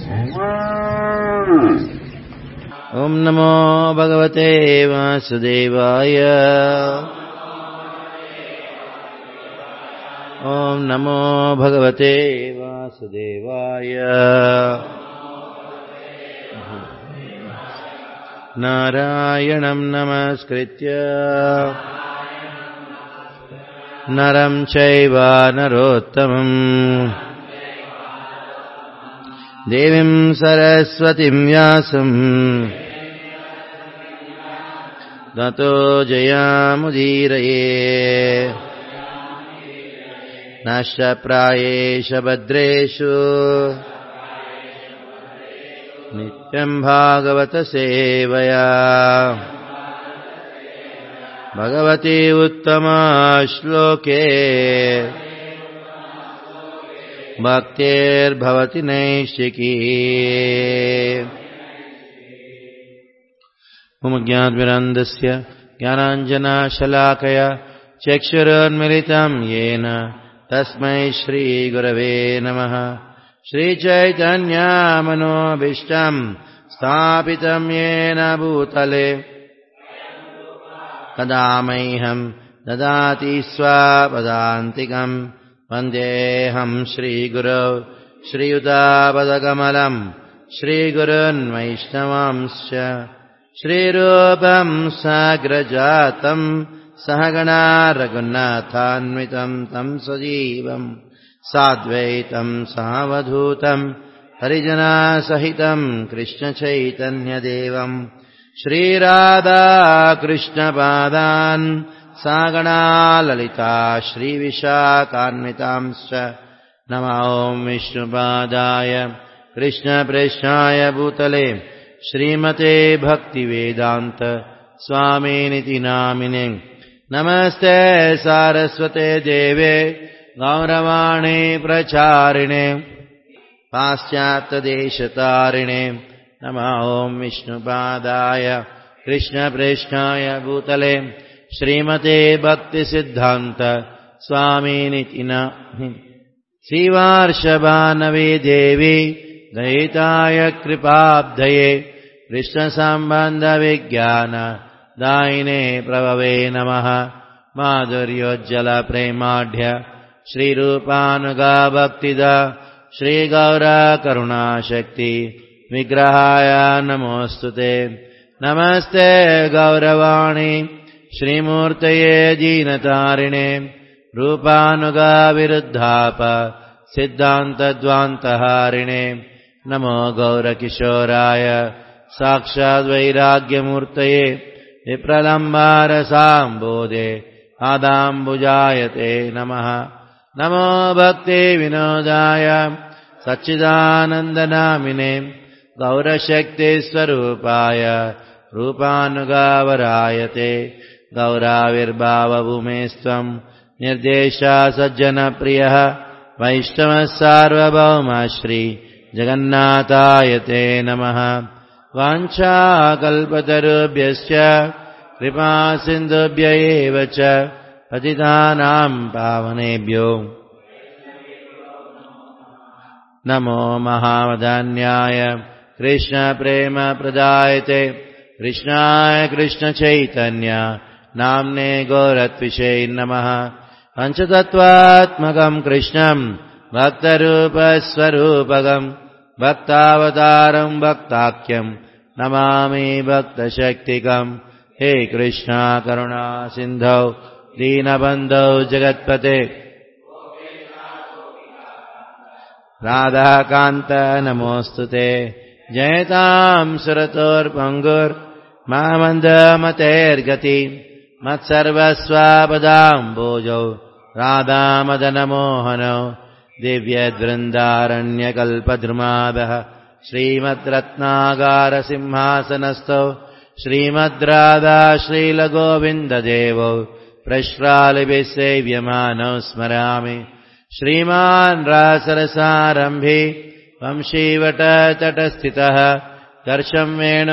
ॐ नमो भगवते वासुदेवाय ॐ नमो भगवते वासुदेवाय नारायणं नमस्कृत्य नरं चैव नरोत्तमम् देवीं सरस्वतीं व्यासं ततो जयामुदीरये नष्टप्रायेषु भद्रेषु नित्यं भागवत सेवया भगवती उत्तमा श्लोके भक्तिर्भवति नैष्ठिकी ज्ञानविरन्दस्य ज्ञानाञ्जनशलाकया चक्षुरुन्मिलितं येन तस्मै श्रीगुरवे नमः। श्रीचैतन्यमनोभीष्टं स्थापितं येन भूतले तदा मह्यं ददाति स्वपदान्तिकं वन्देऽहं श्रीगुरौ श्रीयुतापदकमलं श्रीगुरुन् वैष्णवांश्च श्रीरूपं साग्रजातं सहगणा रघुनाथान्वितं तं सजीवं साद्वैतं सावधूतं हरिजनसहितं कृष्णचैतन्यदेवं श्रीराधा कृष्णपादान् सागणा ललिता श्रीविशाखान्वितांश्च नमो विष्णुपादाय कृष्णप्रेष्ठाय भूतले श्रीमते भक्तिवेदान्त स्वामिनिति नामिने नमस्ते सारस्वते देवे गौरवाणी प्रचारिणे पाश्चात्यदेशतारिणे नमो विष्णुपादाय कृष्णप्रेष्ठाय भूतले श्रीमते भक्तिसिद्धान्त स्वामिनिति नामिने श्रीवार्षभानवे देवी दयिताय कृपाब्धये कृष्णसम्बन्धविज्ञान दायिने प्रभवे नमः। माधुर्योज्ज्वलप्रेमाढ्य श्रीरूपानुगा भक्तिदा श्रीगौरकरुणाशक्ति विग्रहाय नमोऽस्तुते। नमस्ते गौरवाणी श्रीमूर्तये दीनतारिणे रूपानुगा विरुद्धाप सिद्धान्तद्वान्तहारिणे नमो गौरकिशोराय साक्षाद्वैराग्यमूर्तये विप्रलम्बारसाम्बोधे आदाम्बुजायते नमः। नमो भक्तिविनोदाय सच्चिदानन्दनामिने गौरशक्तिस्वरूपाय रूपानुगावरायते गौराविर्भावभूमेस्त्वं निर्देशा सज्जनप्रियः वैष्णवः सार्वभौमः श्री जगन्नाथायते नमः। वाञ्छाकल्पतरुभ्यश्च कृपासिन्धुभ्य एव च पतितानां पावनेभ्यो नमो महावदान्याय कृष्णप्रेमप्रदायते कृष्णाय कृष्णचैतन्य नाम्ने गौरत्विषे नमः। पञ्चतत्त्वात्मकं कृष्णं भक्तरूपस्वरूपकं भक्तावतारं भक्ताख्यं नमामि भक्तशक्तिकं। हे कृष्णा करुणा सिन्धौ दीनबन्धौ जगत्पते राधाकान्त नमोऽस्तुते। जयतां सुरतोर्पङ्गुर्मामन्दमतेर्गति मत्सर्वस्वापदाम्बोजौ राधामदनमोहनौ दिव्यद्वृन्दारण्यकल्पद्रुमादः श्रीमद्रत्नागारसिंहासनस्थौ श्रीमद्राधा श्रीलगोविन्ददेवौ प्रश्रालिभिः सेव्यमानौ स्मरामि। श्रीमान् रासरसारम्भे वंशीवटतटस्थितः कर्षं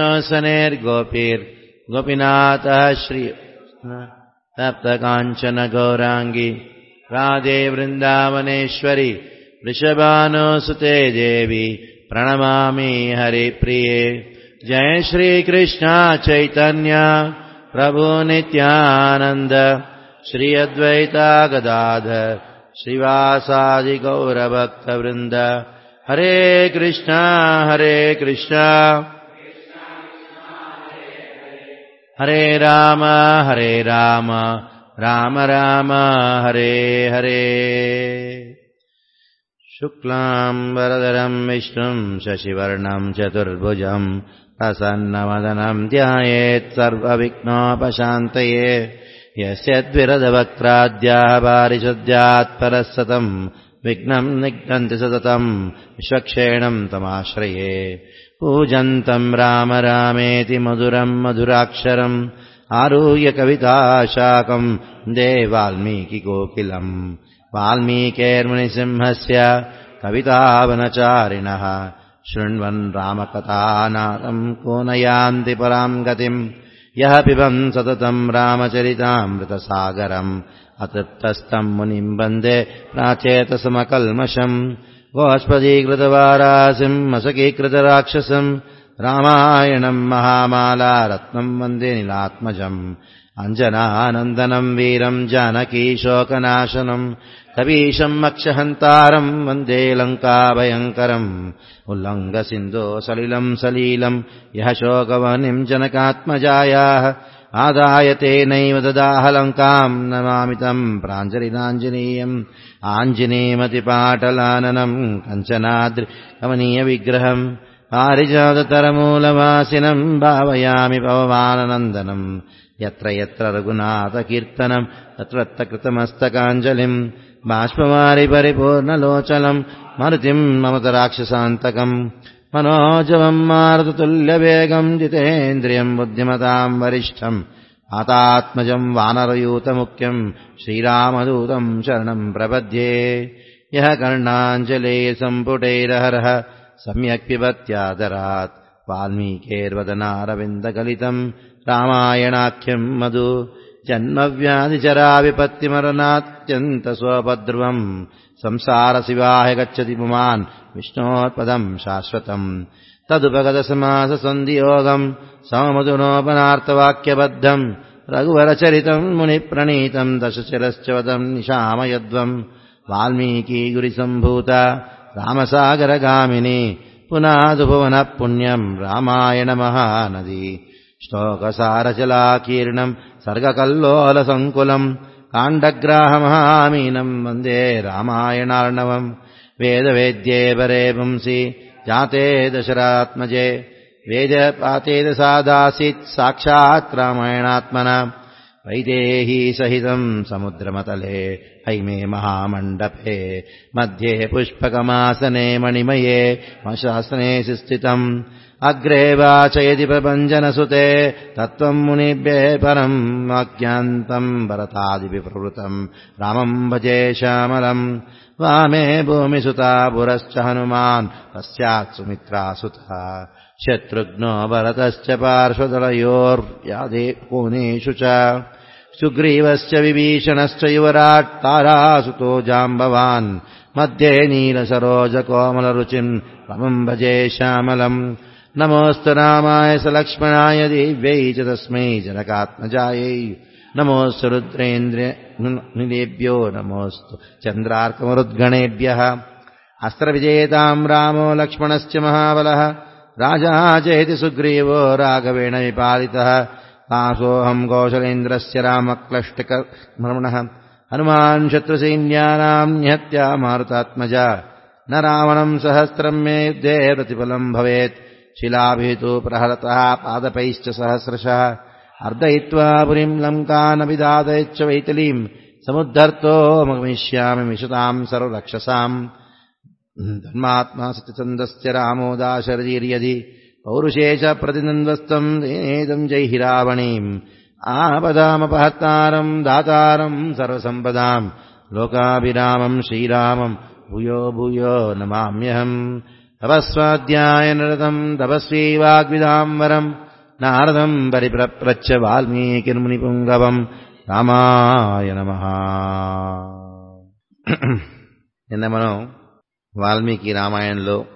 वेणुसनेर्गोपीर्गोपीनाथः श्री तप्तकाञ्चन गौराङ्गी राधे वृन्दावनेश्वरी वृषभानुसुते देवी प्रणमामि हरिप्रिये। जय श्री कृष्ण चैतन्य प्रभु नित्यानंद श्री अद्वैता गदाधर श्रीवासादि गौरभक्तवृंद। हरे कृष्णा हरे राम राम राम हरे हरे। शुक्लां वरदरं विष्णुं शशिवर्णं चतुर्भुजं प्रसन्नवदनं ध्यायेत् सर्वविघ्नोपशान्तये। यस्य द्विरदवक्त्राद्याः पारिषद्यात् परस्सतं विघ्नं निघ्नन्ति सततं विश्वक्षेणं तमाश्रये। पूजन्तं राम रामेति मधुरं मधुराक्षरम् आरुह्य कविताशाकं वन्दे वाल्मीकिकोकिलम्। वाल्मीकेर्मुनिसिंहस्य कवितावनचारिणः शृण्वन् रामकथानादं को न यान्ति परां गतिम्। यः पिबन् सततं रामचरितामृतसागरम् अतृप्तस्तं मुनिं वन्दे प्राचेतसमकल्मषम्। गोष्पदीकृतवारासिं मशकीकृतराक्षसम् रामायणं महामाला रत्नं वन्दे नीलात्मजम्। अञ्जनानन्दनं वीरं जानकीशोकनाशनम् कपीशं मक्षहन्तारं वन्दे लङ्काभयङ्करम्। उल्लङ्घ्य सिन्धो सलिलं सलीलं यः शोकवह्निं जनकात्मजायाः आदाय तेनैव ददाह लङ्कां नमामि तं प्राञ्जलिराञ्जनेयम्। आञ्जनेयमतिपाटलाननं कञ्चनाद्रिकमनीयविग्रहम् पारिजाततरमूलवासिनं भावयामि पवमाननन्दनम्। यत्र यत्र रघुनाथकीर्तनं तत्र तत्र कृतमस्तकाञ्जलिम्। बाष्पवारि परिपूर्णलोचनं मरुतिं ममत राक्षसान्तकम्। मनोजवं मारुततुल्यवेगं जितेन्द्रियं बुद्धिमतां वरिष्ठं आतात्मजं वानरयूतमुख्यं श्रीरामदूतं शरणं प्रपद्ये। यः कर्णाञ्जलेयसम्पुटैरहरः सम्यक् पिबत्यादरात् वाल्मीकेर्वदनारविन्दगलितं रामायणाख्यं मधु। जन्मव्याधिजराविपत्तिमरणात्यन्तसोपद्रवम् संसारशिवाय गच्छति पुमान् विष्णोत्पदं शाश्वतम्। तदुपगतसमाससन्धियोगम् सममधुनोपनार्तवाक्यबद्धम् रघुवरचरितं मुनिप्रणीतं दशशिरश्च वदं निशामयध्वम्। वाल्मीकिगुरिसम्भूता रामसागरगामिनी पुनादुभुवनः पुण्यं रामायणमहानदी। श्लोकसारजलाकीर्णं सर्गकल्लोलसङ्कुलं काण्डग्राहमहामीनं वन्दे रामायणार्णवम्। वेदवेद्ये परे पुंसि जाते दशरात्मजे वेदपातेदसादासीत् साक्षात् रामायणात्मना। वैदेही सहितं समुद्रमतले हैमे महामण्डपे मध्ये पुष्पकमासने मणिमये शासने स्थितम्। अग्रे वाचयति प्रपञ्चनसुते तत्त्वं मुनिभ्यः परम् वाक्यान्तं भरतादिविप्रवृतं रामं भजे श्यामलम्। वामे भूमिसुता पुरश्च हनुमान् पश्चात् सुमित्रासुतः शत्रुघ्नो भरतश्च पार्श्वदलयोर्यादे कोणेषु च। सुग्रीवश्च विभीषणश्च युवराट् तारासुतो जाम्बवान् मध्ये नीलसरोजकोमलरुचिं रामं भजे श्यामलम्। नमोऽस्तु रामाय सलक्ष्मणाय दिव्यै च तस्मै जनकात्मजायै। नमोऽस्तु रुद्रेन्द्रनिलेभ्यो नमोऽस्तु चन्द्रार्कमरुद्गणेभ्यः। अस्त्रविजेतां रामो लक्ष्मणश्च महाबलः राजा चेति सुग्रीवो राघवेण विपालितः। दासोऽहं कौशलेन्द्रस्य रामक्लष्टकर्मणः हनुमान् शत्रुसैन्यानां निहत्या मारुतात्मजा। न रावणं सहस्रं मे युद्धे प्रतिफलं भवेत् शिलाभिः तु प्रहरतः पादपैश्च सहस्रशः। अर्दयित्वा पुरीं लङ्कानभिदादयच्च वैतलीं समुद्धर्तो मगमिष्यामि मिषतां सर्वरक्षसाम्। धर्मात्मा सत्यचन्दस्य रामो दाशरथीर्यदि पौरुषे च प्रतिनन्द्वस्तं तेनेदं जैहि रावणीम्। आपदामपहर्तारं दातारं सर्वसम्पदां लोकाभिरामं श्रीरामं भूयो भूयो नमाम्यहम्। तपस्वाध्यायनिरतं तपस्वी वाग्विदाम्बरं नारदं परिप्रच्छ वाल्मीकिर्मुनिपुङ्गवं రామాయ నమః. నిన్న మనం వాల్మీకి రామాయణంలో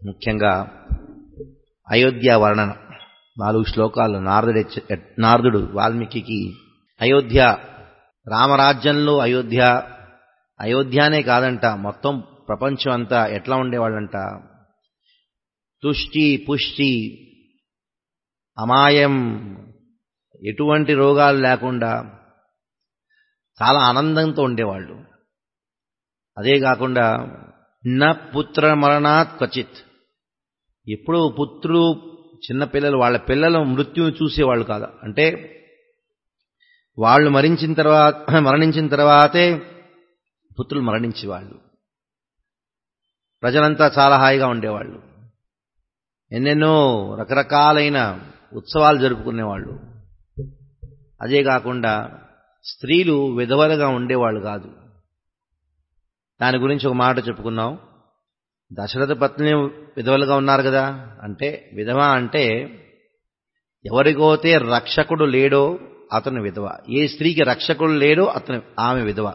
ముఖ్యంగా అయోధ్య వర్ణన 4 శ్లోకాలు నారదుడు వాల్మీకి అయోధ్య రామరాజ్యంలో అయోధ్యనే కాదంట, మొత్తం ప్రపంచం అంతా ఎట్లా ఉండేవాళ్ళంట, తుష్టి పుష్టి అమాయం, ఎటువంటి రోగాలు లేకుండా చాలా ఆనందంతో ఉండేవాళ్ళు. అదే కాకుండా న పుత్ర మరణాత్ క్వచిత్, ఎప్పుడూ పుత్రులు చిన్నపిల్లలు వాళ్ళ పిల్లల మృత్యువు చూసేవాళ్ళు కాదు. అంటే వాళ్ళు మరణించిన తర్వాతే పుత్రులు మరణించేవాళ్ళు. ప్రజలంతా చాలా హాయిగా ఉండేవాళ్ళు. ఎన్నెన్నో రకరకాలైన ఉత్సవాలు జరుపుకునేవాళ్ళు. అదే కాకుండా స్త్రీలు విధవలుగా ఉండేవాళ్ళు కాదు. దాని గురించి ఒక మాట చెప్పుకున్నాం. దశరథ పత్ని విధవలుగా ఉన్నారు కదా, అంటే విధవ అంటే ఎవరికైతే రక్షకుడు లేడో అతను విధవ. ఏ స్త్రీకి రక్షకుడు లేడో ఆమె విధవ.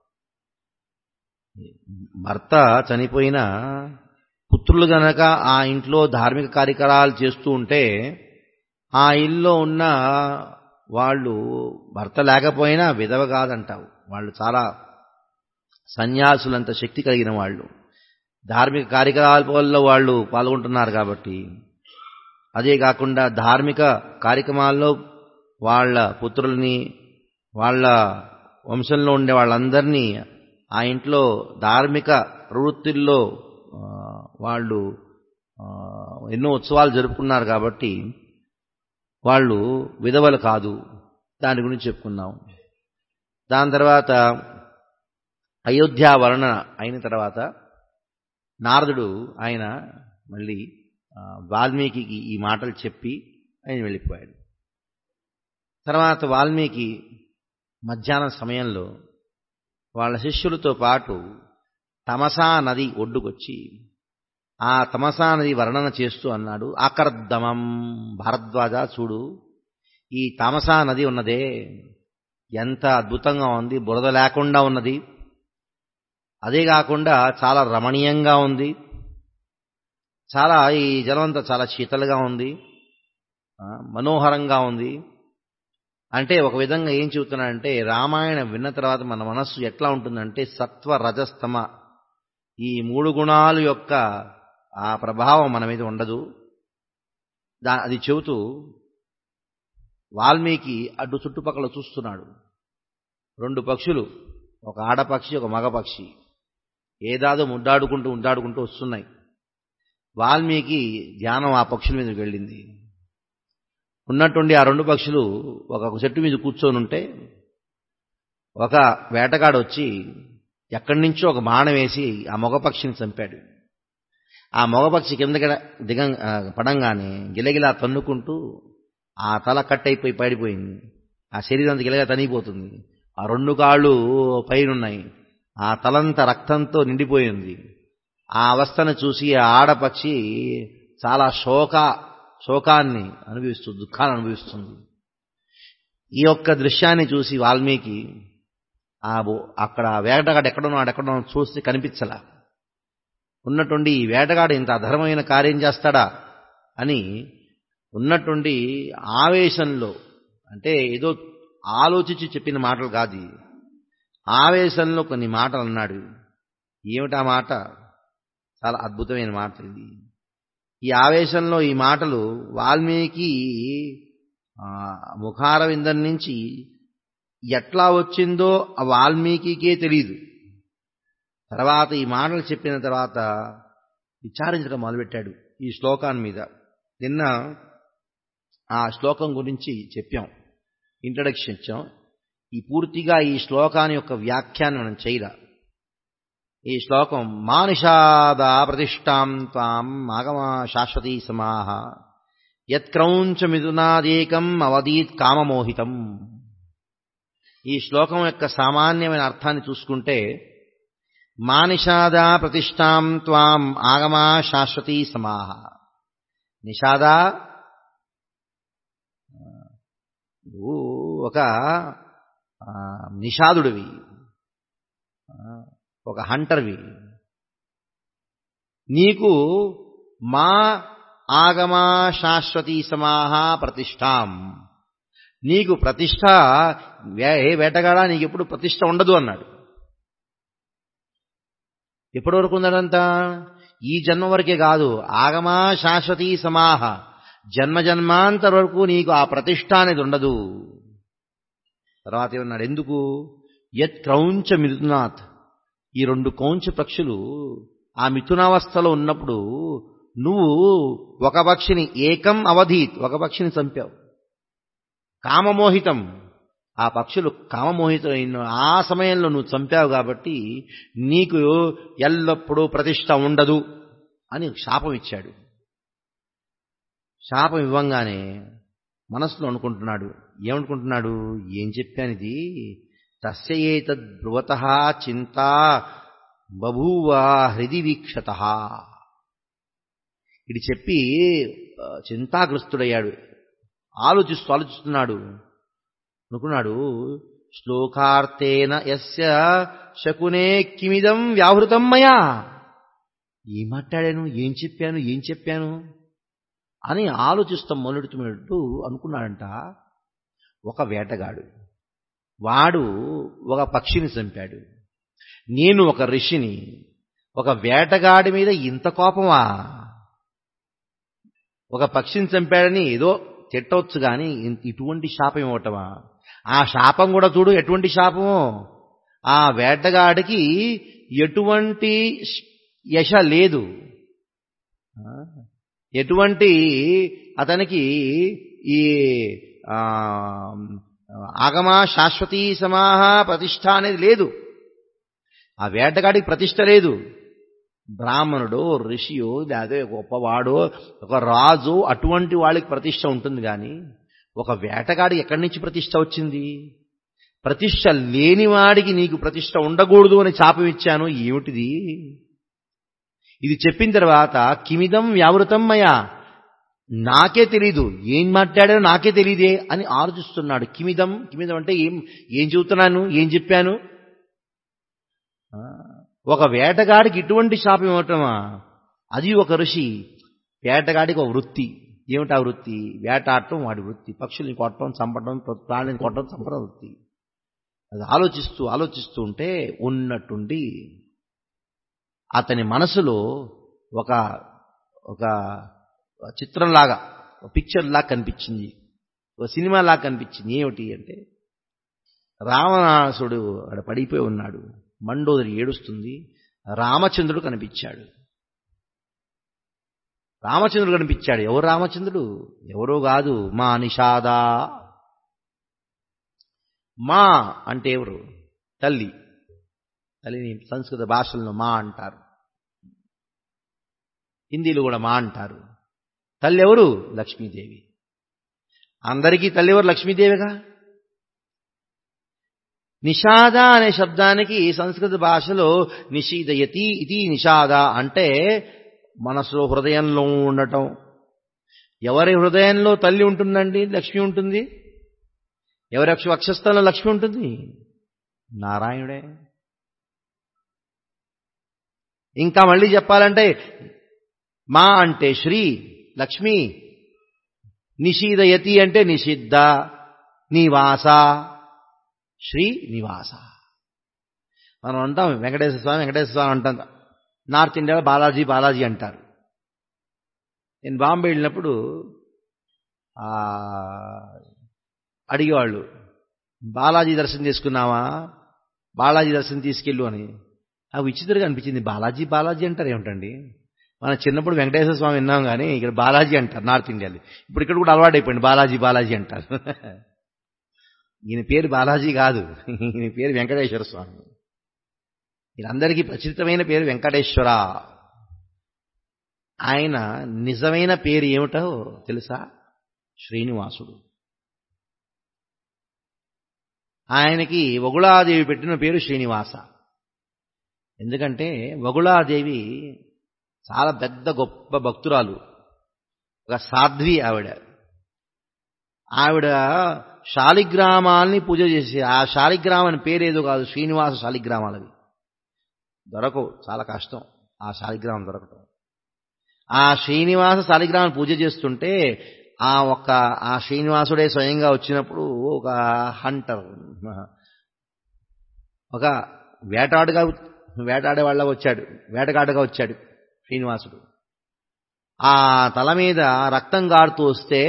భర్త చనిపోయిన పుత్రులు గనక ఆ ఇంట్లో ధార్మిక కార్యక్రమాలు చేస్తూ ఉంటే ఆ ఇల్లు ఉన్న వాళ్ళు భర్త లేకపోయినా విధవ కాదంటావు. వాళ్ళు చాలా సన్యాసులంత శక్తి కలిగిన వాళ్ళు, ధార్మిక కార్యక్రమాలలో వాళ్ళు పాల్గొంటున్నారు కాబట్టి. అదే కాకుండా ధార్మిక కార్యక్రమాల్లో వాళ్ళ పుత్రుల్ని వాళ్ళ వంశంలో ఉండే వాళ్ళందరినీ ఆ ఇంట్లో ధార్మిక ప్రవృత్తుల్లో వాళ్ళు ఎన్నో ఉత్సవాలు జరుపుకున్నారు కాబట్టి వాళ్ళు విధవలు కాదు. దాని గురించి చెప్పుకున్నాం. దాని తర్వాత అయోధ్య వర్ణన అయిన తర్వాత నారదుడు ఆయన మళ్ళీ వాల్మీకి ఈ మాటలు చెప్పి ఆయన వెళ్ళిపోయాడు. తర్వాత వాల్మీకి మధ్యాహ్నం సమయంలో వాళ్ళ శిష్యులతో పాటు తమసా నది ఒడ్డుకొచ్చి ఆ తమసా నది వర్ణన చేస్తూ అన్నాడు, ఆకర్దమం భారద్వాజ, చూడు ఈ తమసా నది ఉన్నదే ఎంత అద్భుతంగా ఉంది, బురద లేకుండా ఉన్నది. అదే కాకుండా చాలా రమణీయంగా ఉంది. చాలా ఈ జలం అంతా చాలా శీతలుగా ఉంది, మనోహరంగా ఉంది. అంటే ఒక విధంగా ఏం చెబుతున్నాడంటే, రామాయణం విన్న తర్వాత మన మనస్సు ఎట్లా ఉంటుందంటే సత్వ రజస్తమ ఈ 3 గుణాల యొక్క ఆ ప్రభావం మన మీద ఉండదు. అది చెబుతూ వాల్మీకి అడ్డు చుట్టుపక్కల చూస్తున్నాడు. 2 పక్షులు, ఒక ఆడపక్షి ఒక మగపక్షి ఏదాదో ముద్దాడుకుంటూ వస్తున్నాయి. వాల్మీకి ధ్యానం ఆ పక్షుల మీద వెళ్ళింది. ఉన్నట్టుండి ఆ 2 పక్షులు ఒక చెట్టు మీద కూర్చొని ఉంటే ఒక వేటగాడు వచ్చి ఎక్కడి నుంచో ఒక బాణం వేసి ఆ మగపక్షిని చంపాడు. ఆ మగపక్షి కిందకి పడంగానే గిలగిలా తన్నుకుంటూ ఆ తల కట్టయిపోయి పడిపోయింది. ఆ శరీరం అంతా గిలగిలా తనిగిపోతుంది. ఆ 2 కాళ్ళు పైనున్నాయి. ఆ తలంతా రక్తంతో నిండిపోయింది. ఆ అవస్థను చూసి ఆ ఆడపక్షి చాలా శోకాన్ని అనుభవిస్తుంది, దుఃఖాన్ని అనుభవిస్తుంది. ఈ యొక్క దృశ్యాన్ని చూసి వాల్మీకి అక్కడ వేటగాడు ఎక్కడున్నాడో చూస్తే కనిపించలా. ఉన్నట్టుండి ఈ వేటగాడు ఇంత అధర్మమైన కార్యం చేస్తాడా అని ఉన్నట్టుండి ఆవేశంలో, అంటే ఏదో ఆలోచించి చెప్పిన మాటలు కాదు, ఆవేశంలో కొన్ని మాటలు అన్నాడు. ఏమిటా మాట? చాలా అద్భుతమైన మాట ఇది. ఈ ఆవేశంలో ఈ మాటలు వాల్మీకి ముఖారవిందం నుంచి ఎట్లా వచ్చిందో ఆ వాల్మీకికే తెలియదు. తర్వాత ఈ మాటలు చెప్పిన తర్వాత విచారించడం మొదలుపెట్టాడు ఈ శ్లోకాన్ని మీద. నిన్న ఆ శ్లోకం గురించి చెప్పాం, ఇంట్రడక్షన్ ఇచ్చాం. ఈ పూర్తిగా ఈ శ్లోకాన్ని యొక్క వ్యాఖ్యానం మనం చేయరా. ఈ శ్లోకం మానిషాద ప్రతిష్టాం త్వాం ఆగమా శాశ్వతీ సమాహ యత్క్రౌంచ మిథునాదేకం అవదీత్ కామమోహితం. ఈ శ్లోకం యొక్క సామాన్యమైన అర్థాన్ని చూసుకుంటే, మానిషాద ప్రతిష్టాం త్వాం ఆగమా శాశ్వతీ సమాహ. నిషాద ఒక నిషాదుడివి, ఒక హంటర్వి. నీకు మా ఆగమా శాశ్వతీ సమాహ ప్రతిష్టాం. నీకు ప్రతిష్ట ఏ వేటగాడా నీకు ఎప్పుడు ప్రతిష్ట ఉండదు అన్నాడు. ఎప్పటి వరకు ఉందడంతా? ఈ జన్మ వరకే కాదు, ఆగమా శాశ్వతీ సమాహ, జన్మ జన్మాంతర వరకు నీకు ఆ ప్రతిష్ట అనేది ఉండదు. తర్వాత ఏమన్నాడు? ఎందుకు? యత్ క్రౌంచ మిథునాత్, ఈ 2 కౌంచ పక్షులు ఆ మిథునావస్థలో ఉన్నప్పుడు నువ్వు ఒక పక్షిని ఏకం అవధీత్, ఒక పక్షిని చంపావు. కామమోహితం, ఆ పక్షులు కామమోహితం, ఆ సమయంలో నువ్వు చంపావు కాబట్టి నీకు ఎల్లప్పుడూ ప్రతిష్ట ఉండదు అని శాపం ఇచ్చాడు. శాపం ఇవ్వంగానే మనసులో అనుకుంటున్నాడు. ఏమనుకుంటున్నాడు? ఏం చెప్పాను ఇది? తస్య ఏతద్ బ్రువతః చింతా బభూవ హృది వీక్షతః. ఇది చెప్పి చింతాగ్రస్తుడయ్యాడు. ఆలోచిస్తున్నాడు. అనుకున్నాడు, శ్లోకార్థేన యస్య శకునే కిమిదం వ్యాహృతం మయా. ఏం మాట్లాడాను, ఏం చెప్పాను అని ఆలోచిస్తాం మొదలెడుతున్నట్టు అనుకున్నాడంట. ఒక వేటగాడు, వాడు ఒక పక్షిని చంపాడు. నేను ఒక ఋషిని, ఒక వేటగాడి మీద ఇంత కోపమా? ఒక పక్షిని చంపాడని ఏదో తిట్టవచ్చు కానీ ఇటువంటి శాపం ఇవ్వటమా? ఆ శాపం కూడా చూడు ఎటువంటి శాపమో. ఆ వేటగాడికి ఎటువంటి యశ లేదు, ఎటువంటి అతనికి ఈ ఆగమా శాశ్వతీ సమాహ ప్రతిష్ట అనేది లేదు. ఆ వేటగాడికి ప్రతిష్ట లేదు. బ్రాహ్మణుడో ఋషియో లేదా గొప్పవాడో ఒక రాజు అటువంటి వాళ్ళకి ప్రతిష్ట ఉంటుంది కానీ ఒక వేటగాడికి ఎక్కడి నుంచి ప్రతిష్ట వచ్చింది? ప్రతిష్ట లేనివాడికి నీకు ప్రతిష్ట ఉండకూడదు అని శాపం ఇచ్చాను. ఏమిటిది? ఇది చెప్పిన తర్వాత కిమిదం వ్యావృతం మయా, నాకే తెలీదు, ఏం మాట్లాడానో నాకే తెలీదే అని ఆలోచిస్తున్నాడు. కిమిదం అంటే ఏం చెబుతున్నాను, ఏం చెప్పాను? ఒక వేటగాడికి ఇటువంటి శాపం ఇవ్వటమా? అది ఒక ఋషి. వేటగాడికి ఒక వృత్తి. ఏమిటా వృత్తి? వేటాడటం వాడి వృత్తి. పక్షుల్ని కొట్టడం, చంపడం, ప్రాణిని కొట్టడం, చంపడం వృత్తి. అది ఆలోచిస్తూ ఉంటే ఉన్నట్టుండి అతని మనసులో ఒక ఒక చిత్రంలాగా, ఒక పిక్చర్ లాగా కనిపించింది, ఒక సినిమా లాగా కనిపించింది. ఏమిటి అంటే రావణాసుడు అక్కడ పడిపోయి ఉన్నాడు, మండోదరి ఏడుస్తుంది. రామచంద్రుడు కనిపించాడు. ఎవరు రామచంద్రుడు? ఎవరో కాదు, మా నిషాదా. మా అంటే ఎవరు? తల్లిని సంస్కృత భాషల్లో మా అంటారు, హిందీలో కూడా మా అంటారు. తల్లి ఎవరు? లక్ష్మీదేవి. అందరికీ తల్లి ఎవరు? లక్ష్మీదేవిగా. నిషాద అనే శబ్దానికి సంస్కృత భాషలో నిషీదయతి ఇది నిషాద అంటే మనసులో, హృదయంలో ఉండటం. ఎవరి హృదయంలో తల్లి ఉంటుందండి? లక్ష్మి ఉంటుంది. ఎవరి వక్షస్థలంలో లక్ష్మి ఉంటుంది? నారాయణుడే. ఇంకా మళ్ళీ చెప్పాలంటే మా అంటే శ్రీ లక్ష్మి, నిషీదయతి అంటే నిషిద్ధ, నివాస, శ్రీ నివాస. మనం అంటాం వెంకటేశ్వర స్వామి అంటాం. నార్త్ ఇండియాలో బాలాజీ అంటారు. నేను బాంబే వెళ్ళినప్పుడు అడిగేవాళ్ళు, బాలాజీ దర్శనం చేసుకున్నావా, బాలాజీ దర్శనం తీసుకెళ్ళు అని. నాకు విచిత్రంగా అనిపించింది. బాలాజీ అంటారు ఏమిటండి? మనం చిన్నప్పుడు వెంకటేశ్వర స్వామి విన్నాం కానీ ఇక్కడ బాలాజీ అంటారు నార్త్ ఇండియాలో. ఇప్పుడు ఇక్కడ కూడా అలవాటు అయిపోయింది, బాలాజీ అంటారు. ఈయన పేరు బాలాజీ కాదు, ఈయన పేరు వెంకటేశ్వర స్వామి. ఈయనందరికీ ప్రసిద్ధమైన పేరు వెంకటేశ్వర. ఆయన నిజమైన పేరు ఏమిటో తెలుసా? శ్రీనివాసుడు. ఆయనకి వగుళాదేవి పెట్టిన పేరు శ్రీనివాస. ఎందుకంటే వగుళాదేవి చాలా పెద్ద గొప్ప భక్తురాలు, ఒక సాధ్వి ఆవిడ శాలిగ్రామాల్ని పూజ చేసి, ఆ శాలిగ్రామం పేరేదో కాదు, శ్రీనివాస శాలిగ్రామాలవి దొరకవు, చాలా కష్టం ఆ శాలిగ్రామం దొరకటం. ఆ శ్రీనివాస శాలిగ్రామం పూజ చేస్తుంటే ఆ శ్రీనివాసుడే స్వయంగా వచ్చినప్పుడు ఒక హంటర్, ఒక వేటాడేవాళ్ళ వచ్చాడు, వేటగాడుగా వచ్చాడు శ్రీనివాసుడు. ఆ తల మీద రక్తం గారుతూ వస్తే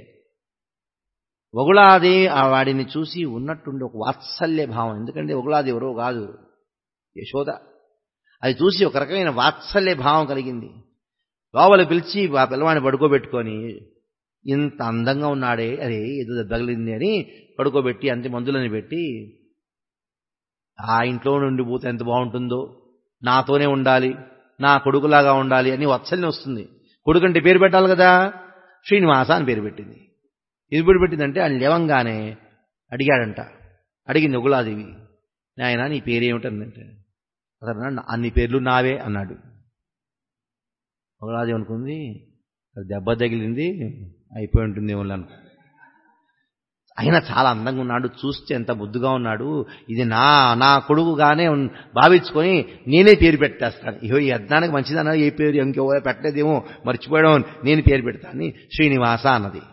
ఒగుళాది వాడిని చూసి ఉన్నట్టుండి ఒక వాత్సల్య భావం. ఎందుకంటే ఒగుళాది ఎవరో కాదు, యశోద. అది చూసి ఒక రకమైన వాత్సల్య భావం కలిగింది. లోపల పిలిచి ఆ పిల్లవాడిని పడుకోబెట్టుకొని, ఇంత అందంగా ఉన్నాడే, అరే ఏదో తగిలింది అని పడుకోబెట్టి అంతే మందులని పెట్టి, ఆ ఇంట్లో నుండి పోతే ఎంత బాగుంటుందో, నాతోనే ఉండాలి, నా కొడుకులాగా ఉండాలి అని వాత్సల్యం వస్తుంది. కొడుకంటే పేరు పెట్టాలి కదా, శ్రీనివాస అని పేరు పెట్టింది. ఇది పేరు పెట్టిందంటే ఆయన లేవంగానే అడిగాడంట. అడిగింది ఒగుళాదేవి, నాయన నీ పేరేమిటందంటే అతను అన్ని పేర్లు నావే అన్నాడు. ఒగుళాదేవి అనుకుంది దెబ్బ తగిలింది, అయిపోయి ఉంటుంది ఏమో. అయినా చాలా అందంగా ఉన్నాడు, చూస్తే ఎంత ముద్దుగా ఉన్నాడు, ఇది నా కొడుకుగానే భావించుకొని నేనే పేరు పెట్టేస్తాను. ఇహో ఈ యజ్ఞానికి మంచిదన్నా, ఏ పేరు ఇంకో పెట్టలేదేమో మర్చిపోవడం, నేను పేరు పెడతాను శ్రీనివాస అన్నది.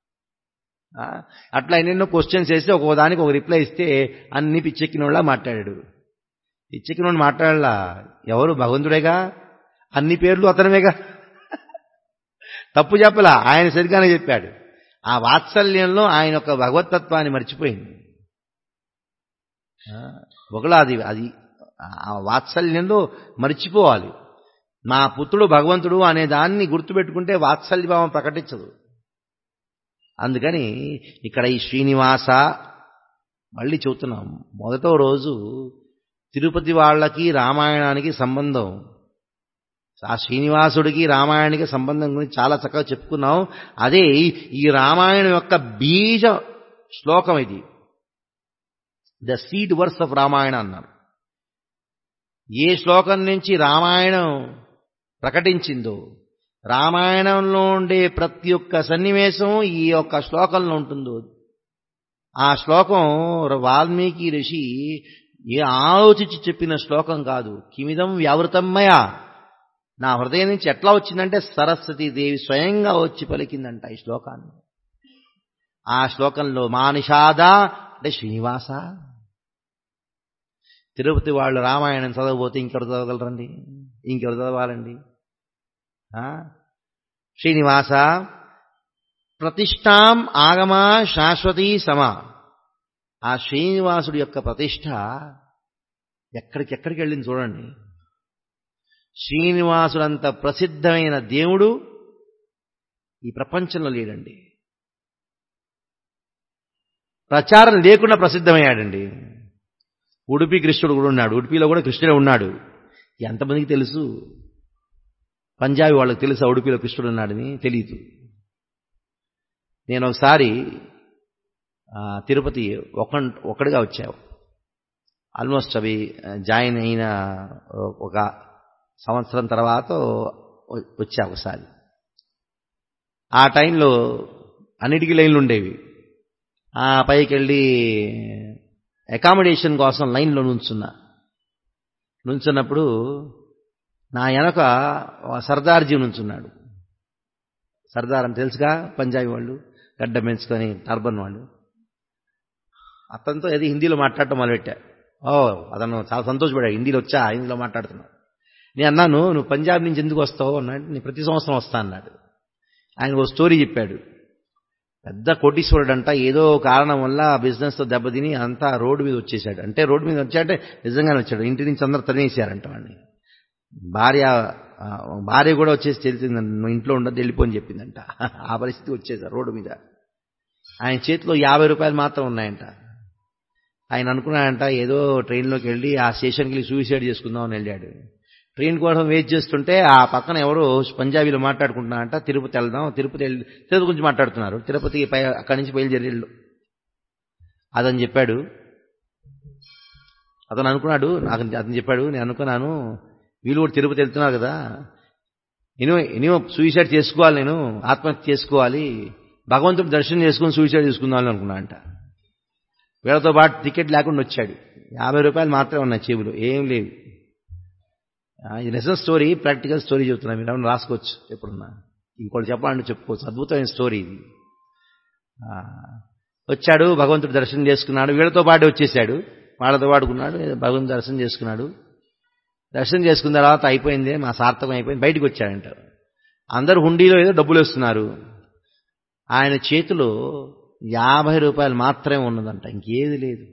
అట్లా ఎన్నెన్నో క్వశ్చన్స్ వేస్తే ఒక్కోదానికి ఒక రిప్లై ఇస్తే అన్ని పిచ్చెక్కినోళ్ళ మాట్లాడాడు. పిచ్చెక్కినోడు మాట్లాడలా, ఎవరు భగవంతుడేగా, అన్ని పేర్లు అతనివేగా, తప్పు చెప్పలా, ఆయన సరిగానే చెప్పాడు. ఆ వాత్సల్యంలో ఆయన యొక్క భగవతత్వాన్ని మర్చిపోయింది ఒకలాది. అది ఆ వాత్సల్యంలో మర్చిపోవాలి. మా పుత్రుడు భగవంతుడు అనే దాన్ని గుర్తుపెట్టుకుంటే వాత్సల్యభావం ప్రకటించదు. అందుకని ఇక్కడ ఈ శ్రీనివాస మళ్ళీ చెబుతున్నాం. మొదటో రోజు తిరుపతి వాళ్ళకి రామాయణానికి సంబంధం, ఆ శ్రీనివాసుడికి రామాయణానికి సంబంధం గురించి చాలా చక్కగా చెప్పుకున్నాం. అదే ఈ రామాయణం యొక్క బీజ శ్లోకం ఇది, the seed verse of Ramayana అన్నారు. ఏ శ్లోకం నుంచి రామాయణం ప్రకటించిందో, రామాయణంలో ఉండే ప్రతి ఒక్క సన్నివేశం ఈ యొక్క శ్లోకంలో ఉంటుందో, ఆ శ్లోకం వాల్మీకి ఋషి ఏ ఆలోచించి చెప్పిన శ్లోకం కాదు. కిమిదం వ్యావృతమ్మయా, నా హృదయం నుంచి ఎట్లా వచ్చిందంటే సరస్వతీదేవి స్వయంగా వచ్చి పలికిందంట ఈ శ్లోకాన్ని. ఆ శ్లోకంలో మా నిషాద అంటే శ్రీనివాస. తిరుపతి వాళ్ళు రామాయణం చదవబోతే ఇంకెవరు చదవగలరండి, ఇంకెవరు చదవాలండి? శ్రీనివాస ప్రతిష్టాం ఆగమా శాశ్వతీ సమా. ఆ శ్రీనివాసుడి యొక్క ప్రతిష్ట ఎక్కడికెక్కడికి వెళ్ళింది చూడండి. శ్రీనివాసుడంత ప్రసిద్ధమైన దేవుడు ఈ ప్రపంచంలో లేడండి. ప్రచారం లేకుండా ప్రసిద్ధమయ్యాడండి. ఉడుపి కృష్ణుడు కూడా ఉన్నాడు, ఉడుపిలో కూడా కృష్ణుడే ఉన్నాడు. ఎంతమందికి తెలుసు? పంజాబీ వాళ్ళకి తెలుసా ఉడుపిలో కృష్ణుడు ఉన్నాడని? తెలియదు. నేను ఒకసారి తిరుపతి ఒక్కడిగా వచ్చావు, ఆల్మోస్ట్ అవి జాయిన్ అయిన ఒక సంవత్సరం తర్వాత వచ్చా ఒకసారి. ఆ టైంలో అన్నిటికీ లైన్లు ఉండేవి. ఆ పైకి వెళ్ళి అకామిడేషన్ కోసం లైన్లో నుంచున్నప్పుడు నా వెనక సర్దార్జీ నుంచున్నాడు. సర్దార్ అని తెలుసుగా, పంజాబీ వాళ్ళు, గడ్డ పెంచుకొని టర్బన్ వాళ్ళు. అతనితో ఏది హిందీలో మాట్లాడటం మొదలెట్టా. అతను చాలా సంతోషపడ్డాడు, హిందీలో వచ్చా, హిందీలో మాట్లాడుతున్నాడు. నేను అన్నాను, నువ్వు పంజాబ్ నుంచి ఎందుకు వస్తావు అన్నాడు. నేను ప్రతి సంవత్సరం వస్తా అన్నాడు. ఆయన ఒక స్టోరీ చెప్పాడు. పెద్ద కోటీశ్వరుడు అంట, ఏదో కారణం వల్ల బిజినెస్తో దెబ్బతిని అంతా రోడ్డు మీద వచ్చేసాడు. అంటే రోడ్డు మీద వచ్చాడంటే నిజంగానే వచ్చాడు. ఇంటి నుంచి అందరూ తరిమేశారంట వాడిని. భార్య కూడా వచ్చేసి తెలిసిందంట, నువ్వు ఇంట్లో ఉండదు వెళ్ళిపోని చెప్పిందంట. ఆ పరిస్థితి వచ్చేసారు రోడ్డు మీద. ఆయన చేతిలో 50 రూపాయలు మాత్రం ఉన్నాయంట. ఆయన అనుకున్నాడంట ఏదో ట్రైన్లోకి వెళ్ళి ఆ స్టేషన్కి వెళ్ళి సూసైడ్ చేసుకుందామని వెళ్ళాడు. ట్రైన్ కోసం వెయిట్ చేస్తుంటే ఆ పక్కన ఎవరో పంజాబీలో మాట్లాడుకుంటున్నారంట, తిరుపతి వెళ్దాం, తిరుపతి గురించి మాట్లాడుతున్నారు. తిరుపతికి అక్కడి నుంచి బయలుదేరి అతను చెప్పాడు. అతను చెప్పాడు, నేను అనుకున్నాను వీళ్ళు కూడా తిరుపతి వెళ్తున్నారు కదా, నేను సూసైడ్ చేసుకోవాలి, నేను ఆత్మహత్య చేసుకోవాలి, భగవంతుడు దర్శనం చేసుకుని సూసైడ్ చేసుకుందామని అనుకున్నా అంట. వీళ్ళతో పాటు టికెట్ లేకుండా వచ్చాడు. 50 రూపాయలు మాత్రమే ఉన్నాయి చెవులు, ఏం లేవు. ఇది నిజం స్టోరీ, ప్రాక్టికల్ స్టోరీ చెప్తున్నా. మీరు ఏమన్నా రాసుకోవచ్చు ఎప్పుడున్నా. ఇంకోటి చెప్పాలంటే చెప్పుకోవచ్చు. అద్భుతమైన స్టోరీ ఇది. వచ్చాడు, భగవంతుడు దర్శనం చేసుకున్నాడు, వీళ్ళతో పాటు వచ్చేసాడు, వాళ్ళతో పాడుకున్నాడు, భగవంతుడు దర్శనం చేసుకున్నాడు. దర్శనం చేసుకున్న తర్వాత అయిపోయింది, మా సార్థకం అయిపోయింది, బయటకు వచ్చాడంట. అందరూ హుండీలో ఏదో డబ్బులు వేస్తున్నారు. ఆయన చేతిలో 50 రూపాయలు మాత్రమే ఉన్నదంట, ఇంకేది లేదు.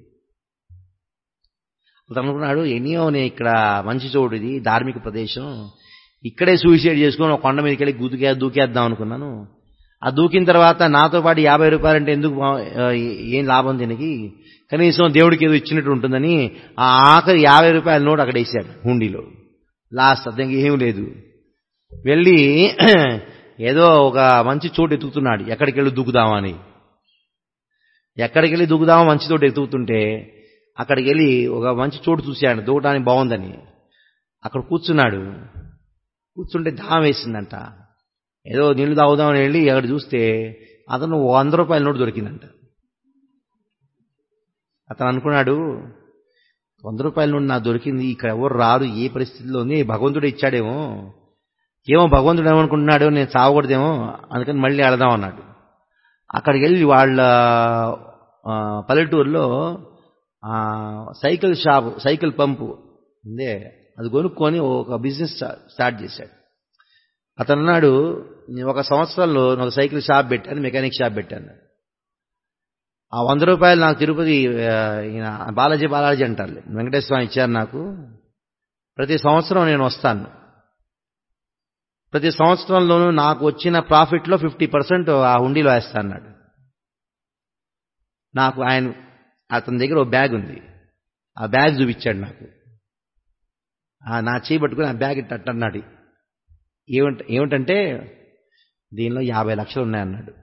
అతను అనుకున్నాడు, ఎనియో నేను ఇక్కడ మంచి చోటు, ఇది ధార్మిక ప్రదేశం, ఇక్కడే సూసైడ్ చేసుకొని ఒక కొండ మీదకి వెళ్ళి దూకేద్దాం అనుకున్నాను. ఆ దూకిన తర్వాత నాతో పాటు 50 రూపాయలంటే ఎందుకు, ఏం లాభం దీనికి, కనీసం దేవుడికి ఏదో ఇచ్చినట్టు ఉంటుందని ఆ ఆఖరి 50 రూపాయల నోటు అక్కడ వేసాడు హుండీలో. లాస్ట్ అర్థంగా ఏం లేదు. వెళ్ళి ఏదో ఒక మంచి చోటు ఎత్తుకుతున్నాడు, ఎక్కడికి వెళ్ళి దూకుదామని. ఎక్కడికి వెళ్ళి దూకుదామో మంచి చోటు ఎత్తుకుతుంటే అక్కడికి వెళ్ళి ఒక మంచి చోటు చూశాడు, దూకడానికి బాగుందని. అక్కడ కూర్చున్నాడు. కూర్చుంటే దాహం వేసిందంట. ఏదో నీళ్లు తాగుదామని వెళ్ళి అక్కడ చూస్తే అతను 100 రూపాయల నోటు దొరికిందంట. అతను అనుకున్నాడు, 100 రూపాయల నోటు నాకు దొరికింది, ఇక్కడ ఎవరు రారు, ఏ పరిస్థితిలో ఉంది, భగవంతుడు ఇచ్చాడేమో, ఏమో భగవంతుడు ఏమనుకుంటున్నాడో, నేను చావకూడదేమో, అందుకని మళ్ళీ వెళదాం అన్నాడు. అక్కడికి వెళ్ళి వాళ్ళ పల్లెటూరులో సైకిల్ షాప్, సైకిల్ పంపు ఉందే, అది కొనుక్కొని ఒక బిజినెస్ స్టార్ట్ చేశాడు. అతను అన్నాడు, నేను 1 సంవత్సరంలో ఒక సైకిల్ షాప్ పెట్టాను, మెకానిక్ షాప్ పెట్టాను. ఆ 100 రూపాయలు నాకు తిరుపతి బాలాజీ అంటారు, వెంకటేశ్వర స్వామి ఇచ్చారు నాకు. ప్రతి సంవత్సరం నేను వస్తాను, ప్రతి సంవత్సరంలోనూ నాకు వచ్చిన ప్రాఫిట్లో 50% ఆ హుండీలో వేస్తా అన్నాడు. నాకు అతని దగ్గర ఒక బ్యాగ్ ఉంది, ఆ బ్యాగ్ చూపించాడు నాకు. నా చేయి పట్టుకుని ఆ బ్యాగ్ అన్నాడు. ఏమిటంటే దీనిలో 50 లక్షలు ఉన్నాయన్నాడు.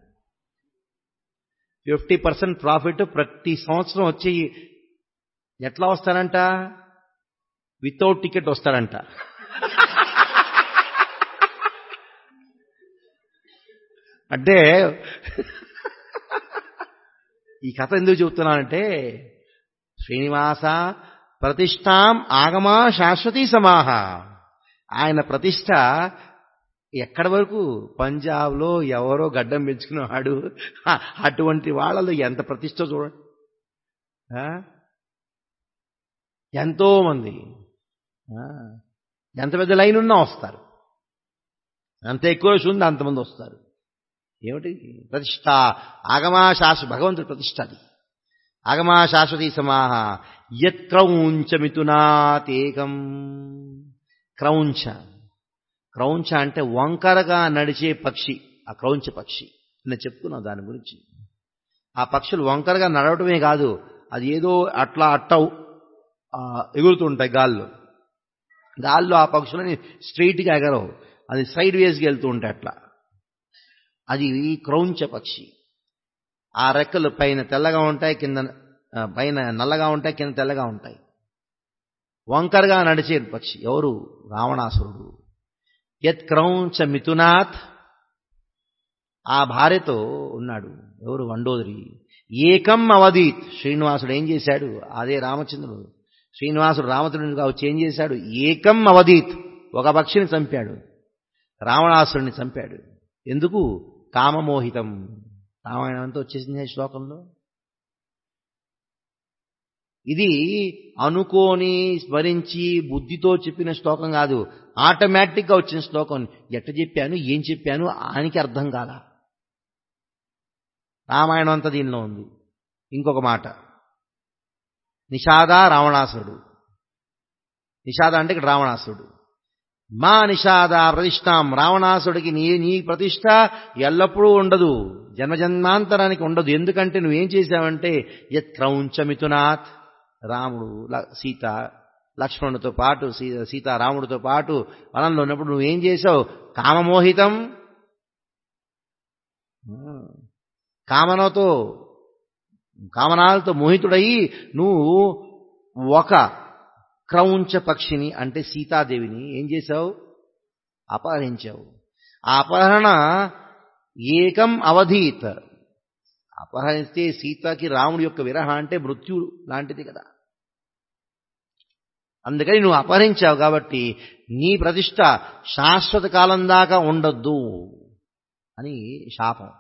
50% ప్రాఫిట్ ప్రతి సంవత్సరం వచ్చి ఎట్లా వస్తారంట, వితౌట్ టికెట్ వస్తారంట. అంటే ఈ కథ ఎందుకు చెబుతున్నానంటే, శ్రీనివాస ప్రతిష్టాం ఆగమా శాశ్వతీ సమాహ. ఆయన ప్రతిష్ట ఎక్కడి వరకు, పంజాబ్లో ఎవరో గడ్డం పెంచుకునేవాడు, అటువంటి వాళ్ళలో ఎంత ప్రతిష్ట చూడండి. ఎంతో మంది ఎంత పెద్ద లైన్ ఉన్నా వస్తారు, ఎంత ఎక్కువ ఉంది అంతమంది వస్తారు. ఏమిటి ప్రతిష్ట, ఆగమా శాశ్వత, భగవంతుడి ప్రతిష్ట అది. ఆగమా శాశ్వతీ సమాహ యత్ క్రౌంచమిథునాతేకం. క్రౌంచ, క్రౌంచ అంటే వంకరగా నడిచే పక్షి, ఆ క్రౌంచ పక్షి. నేను చెప్తున్నా దాని గురించి. ఆ పక్షులు వంకరగా నడవటమే కాదు, అది ఏదో అట్లా ఎగురుతుంటాయి గాల్లో. ఆ పక్షులని స్ట్రైట్గా ఎగరవు, అది సైడ్ వేస్కి వెళ్తూ ఉంటాయి అట్లా. అది క్రౌంచ పక్షి. ఆ రెక్కలు పైన తెల్లగా ఉంటాయి, కింద పైన నల్లగా ఉంటాయి, కింద తెల్లగా ఉంటాయి. వంకరగా నడిచే పక్షి ఎవరు, రావణాసురుడు. యత్ క్రౌంచ మిథునాత్, ఆ భార్యతో ఉన్నాడు. ఎవరు, వండోదరి. ఏకం అవధీత్, శ్రీనివాసుడు ఏం చేశాడు, అదే రామచంద్రుడు. శ్రీనివాసుడు రామచంద్రుడిగా వచ్చి ఏం చేశాడు, ఏకం అవధీత్, ఒక పక్షిని చంపాడు, రావణాసురుడిని చంపాడు. ఎందుకు, కామమోహితం. రామాయణం అంతా వచ్చేసింది శ్లోకంలో. ఇది అనుకోని స్మరించి బుద్ధితో చెప్పిన శ్లోకం కాదు, ఆటోమేటిక్గా వచ్చిన శ్లోకం. ఎట్ట చెప్పాను, ఏం చెప్పాను ఆయనకి అర్థం కాల. రామాయణం అంతా దీనిలో ఉంది. ఇంకొక మాట, నిషాద రావణాసురుడు. నిషాద అంటే ఇక్కడ రావణాసురుడు. మా నిషాద ప్రతిష్టాం, రావణాసుడికి నీ ప్రతిష్ట ఎల్లప్పుడూ ఉండదు, జన్మజన్మాంతరానికి ఉండదు. ఎందుకంటే నువ్వేం చేశావంటే, యత్ క్రౌంచమిథునాత్, రాముడు సీత లక్ష్మణుడితో పాటు, సీతారాముడితో పాటు వనంలో ఉన్నప్పుడు నువ్వేం చేశావు, కామమోహితం, కామనాలతో మోహితుడయి నువ్వు ఒక క్రౌంచ పక్షిని అంటే సీతాదేవిని ఏం చేశావు, అపహరించావు. ఆ అపహరణ ఏకం అవధీత్, అపహరిస్తే సీతకి రాముడి యొక్క విరహ అంటే మృత్యు లాంటిది కదా. అందుకని నువ్వు అపహరించావు కాబట్టి నీ ప్రతిష్ట శాశ్వత కాలం దాకా ఉండొద్దు అని శాపం.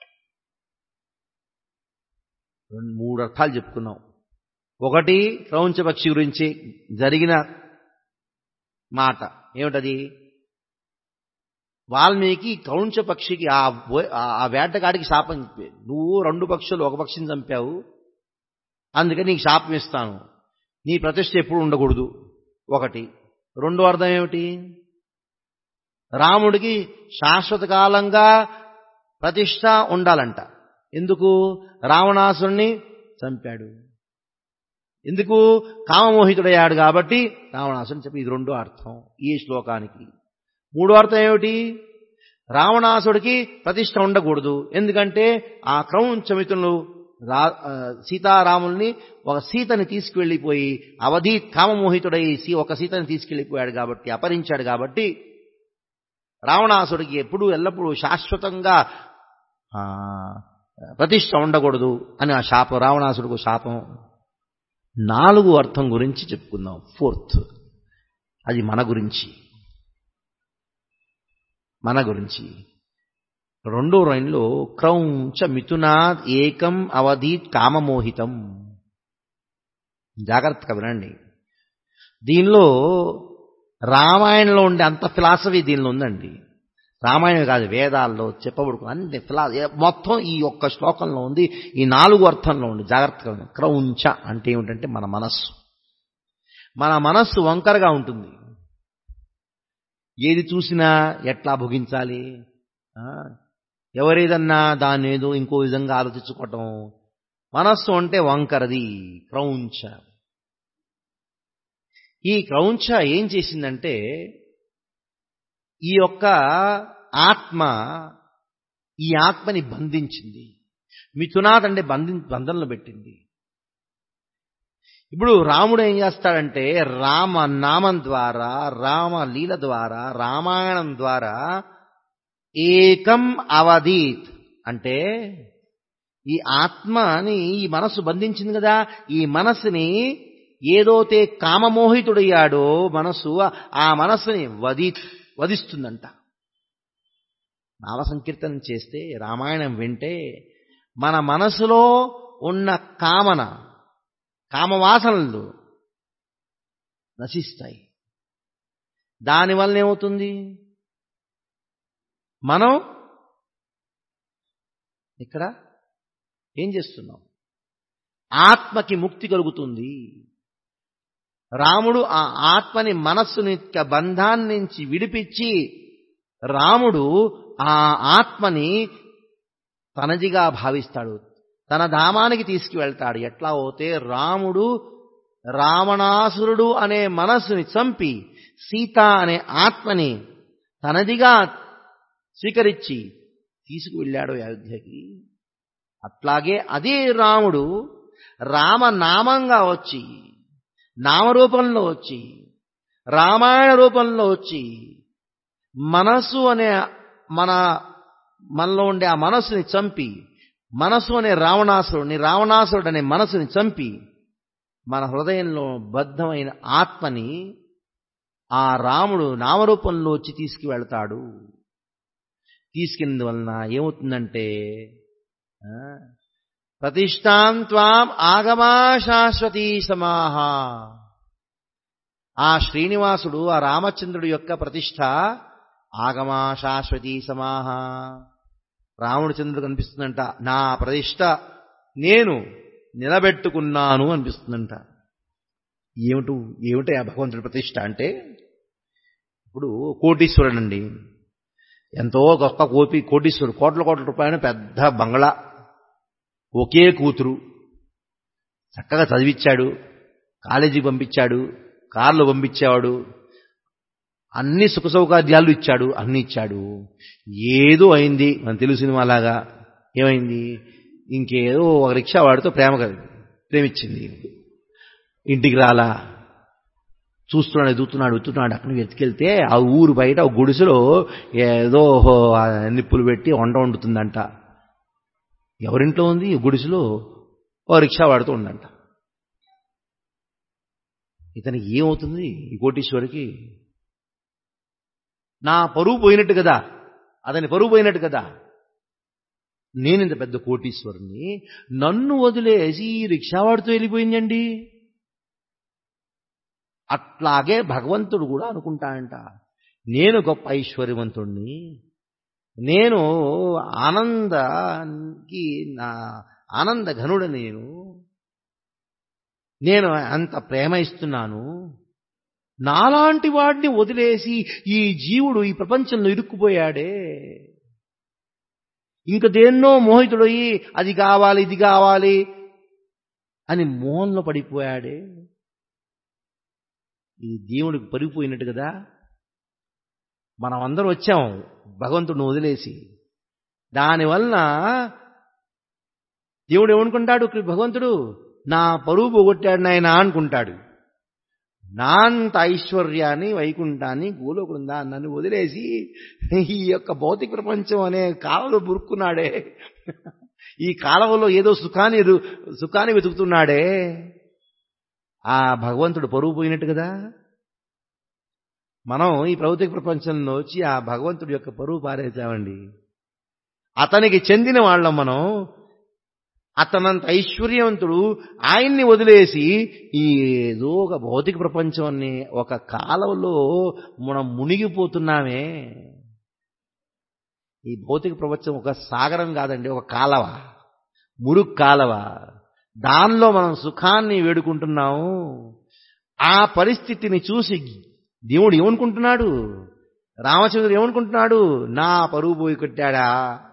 3 అర్థాలు చెప్పుకున్నాం. ఒకటి క్రౌంచ పక్షి గురించి జరిగిన మాట ఏమిటది? వాల్మీకి క్రౌంచ పక్షికి ఆ వేటగాడికి శాపం చెప్పాడు. నువ్వు 2 పక్షులు 1 పక్షిని చంపావు, అందుకని నీకు శాపం ఇస్తాను, నీ ప్రతిష్ఠ ఎప్పుడు ఉండకూడదు. ఒకటి. రెండో అర్థం ఏమిటి? రాముడికి శాశ్వత కాలంగా ప్రతిష్ట ఉండాలంట. ఎందుకు? రావణాసురుణ్ణి చంపాడు. ఎందుకు? కామమోహితుడయ్యాడు కాబట్టి రావణాసురుని చెప్పి. ఇది రెండో అర్థం ఈ శ్లోకానికి. మూడో అర్థం ఏమిటి? రావణాసుడికి ప్రతిష్ట ఉండకూడదు. ఎందుకంటే ఆ క్రౌంచమితులు సీతారాముల్ని ఒక సీతని తీసుకువెళ్ళిపోయి అవధి కామమోహితుడై ఒక సీతని తీసుకెళ్ళిపోయాడు కాబట్టి, అపహరించాడు కాబట్టి రావణాసుడికి ఎల్లప్పుడూ శాశ్వతంగా ప్రతిష్ట ఉండకూడదు అని ఆ శాపం, రావణాసుడికి శాపం. 4 అర్థం గురించి చెప్పుకుందాం. 4th అది మన గురించి. 2వ లైన్లో క్రౌంచ మిథునాద్ ఏకం అవధీత్ కామమోహితం. జాగ్రత్తగా వినండి. దీనిలో రామాయణంలో ఉండే అంత ఫిలాసఫీ దీనిలో ఉందండి. రామాయణం కాదు, వేదాల్లో చెప్పబడుకు అన్ని మొత్తం ఈ ఒక్క శ్లోకంలో ఉంది. ఈ 4 అర్థంలో ఉంది. జాగ్రత్తగా. క్రౌంచ అంటే ఏమిటంటే మన మనస్సు వంకరగా ఉంటుంది. ఏది చూసినా ఎట్లా భుగించాలి, ఎవరేదన్నా దాన్ని ఏదో ఇంకో విధంగా ఆలోచించుకోవటం. మనస్సు అంటే వంకరది. క్రౌంచ. ఈ క్రౌంచ ఏం చేసిందంటే ఈ యొక్క ఈ ఆత్మని బంధించింది. మిథునాథ్ అంటే బంధంలో పెట్టింది. ఇప్పుడు రాముడు ఏం చేస్తాడంటే రామ నామం ద్వారా, రామ లీల ద్వారా, రామాయణం ద్వారా ఏకం అవధీత్ అంటే ఈ ఆత్మని ఈ మనస్సు బంధించింది కదా, ఈ మనస్సుని ఏదోతే కామమోహితుడయ్యాడో మనస్సు, ఆ మనస్సుని వధిస్తుందంట. నామ సంకీర్తనం చేస్తే, రామాయణం వింటే మన మనసులో ఉన్న కామవాసనలు నశిస్తాయి. దానివల్ల ఏమవుతుంది? మనం ఇక్కడ ఏం చేస్తున్నాం? ఆత్మకి ముక్తి కలుగుతుంది. రాముడు ఆ ఆత్మని మనస్సుని బంధాన్ని నుంచి విడిపించి రాముడు ఆ ఆత్మని తనదిగా భావిస్తాడు, తన ధామానికి తీసుకువెళ్తాడు. ఎట్లా పోతే రాముడు రావణాసురుడు అనే మనస్సుని చంపి సీత అనే ఆత్మని తనదిగా స్వీకరించి తీసుకువెళ్ళాడు అయోధ్యకి. అట్లాగే అదే రాముడు రామనామంగా వచ్చి, నామరూపంలో వచ్చి, రామాయణ రూపంలో వచ్చి మనస్సు అనే మనలో ఉండే ఆ మనస్సుని చంపి, మనస్సు అనే రావణాసురుడు అనే మనస్సుని చంపి మన హృదయంలో బద్ధమైన ఆత్మని ఆ రాముడు నామరూపంలో వచ్చి తీసుకువెళ్తాడు. తీసుకున్నందువలన ఏమవుతుందంటే ప్రతిష్టాం త్వాం ఆగమా శాశ్వతీ సమాహ. ఆ శ్రీనివాసుడు, ఆ రామచంద్రుడి యొక్క ప్రతిష్ట ఆగమా శాశ్వతీ సమాహ. రాముడు చంద్రుడు కనిపిస్తుందంట, నా ప్రతిష్ట నేను నిలబెట్టుకున్నాను అనిపిస్తుందంట. ఏమిటి ఆ భగవంతుడి ప్రతిష్ట అంటే? ఇప్పుడు కోటీశ్వరుడండి, ఎంతో గొప్ప కోటీశ్వరుడు, కోట్ల రూపాయలు పెద్ద బంగ్లా, ఒకే కూతురు, చక్కగా చదివించాడు, కాలేజీకి పంపించాడు, కార్లు పంపించేవాడు, అన్ని సుఖ సౌకర్యాలు ఇచ్చాడు, అన్ని ఇచ్చాడు. ఏదో అయింది మన తెలుగు సినిమాలాగా. ఏమైంది? ఇంకేదో ఒక రిక్షా వాడితో ప్రేమించింది. ఇంటికి రాలా, చూస్తున్నాడు. అక్కడికి వెతికెళ్తే ఆ ఊరు బయట ఒక గుడిసెలో ఏదో నిప్పులు పెట్టి వంట వండుతుందంట. ఎవరింట్లో ఉంది? గుడిసెలో ఓ రిక్షా వాడుతూ ఉందంట. ఇతనికి ఏమవుతుంది? ఈ కోటీశ్వరికి నా పరువు పోయినట్టు కదా, అతని పరువు పోయినట్టు కదా. నేనింత పెద్ద కోటీశ్వరుని, నన్ను వదిలేసి ఈ రిక్షావాడితో వెళ్ళిపోయిందండి. అట్లాగే భగవంతుడు కూడా అనుకుంటాడంట, నేను గొప్ప ఐశ్వర్యవంతుణ్ణి, నేను ఆనందానికి నా ఆనంద ఘనుడు, నేను అంత ప్రేమ ఇస్తున్నాను. నాలాంటి వాడిని వదిలేసి ఈ జీవుడు ఈ ప్రపంచంలో ఇరుక్కుపోయాడే, ఇంక దేన్నో మోహితుడయ్యి అది కావాలి ఇది కావాలి అని మోహంలో పడిపోయాడే. ఇది దేవుడికి పరిగిపోయినట్టు కదా. మనం అందరం వచ్చాం భగవంతుడిని వదిలేసి. దానివలన దేవుడు ఏమనుకుంటాడు? భగవంతుడు నా పరువు పోగొట్టాడు నాయన అనుకుంటాడు. నా అంత ఐశ్వర్యాన్ని, వైకుంఠాన్ని, గోలోకృందాన్ని వదిలేసి ఈ యొక్క భౌతిక ప్రపంచం అనే కాలంలో బురుక్కున్నాడే, ఈ కాలంలో ఏదో సుఖాన్ని వెతుకుతున్నాడే. ఆ భగవంతుడు పరువు పోయినట్టు కదా. మనం ఈ భౌతిక ప్రపంచంలో వచ్చి ఆ భగవంతుడి యొక్క పరువు పారేసామండి. అతనికి చెందిన వాళ్ళం మనం. అతనంత ఐశ్వర్యవంతుడు, ఆయన్ని వదిలేసి ఈ ఏదో ఒక భౌతిక ప్రపంచం అనే ఒక కాలంలో మనం మునిగిపోతున్నామే. ఈ భౌతిక ప్రపంచం ఒక సాగరం కాదండి, ఒక కాలవ, మురుగు కాలవ. దానిలో మనం సుఖాన్ని వేడుకుంటున్నాము. ఆ పరిస్థితిని చూసి దేవుడు ఏమనుకుంటున్నాడు? రామచంద్రుడు ఏమనుకుంటున్నాడు? నా పరువు పోయి కొట్టాడా.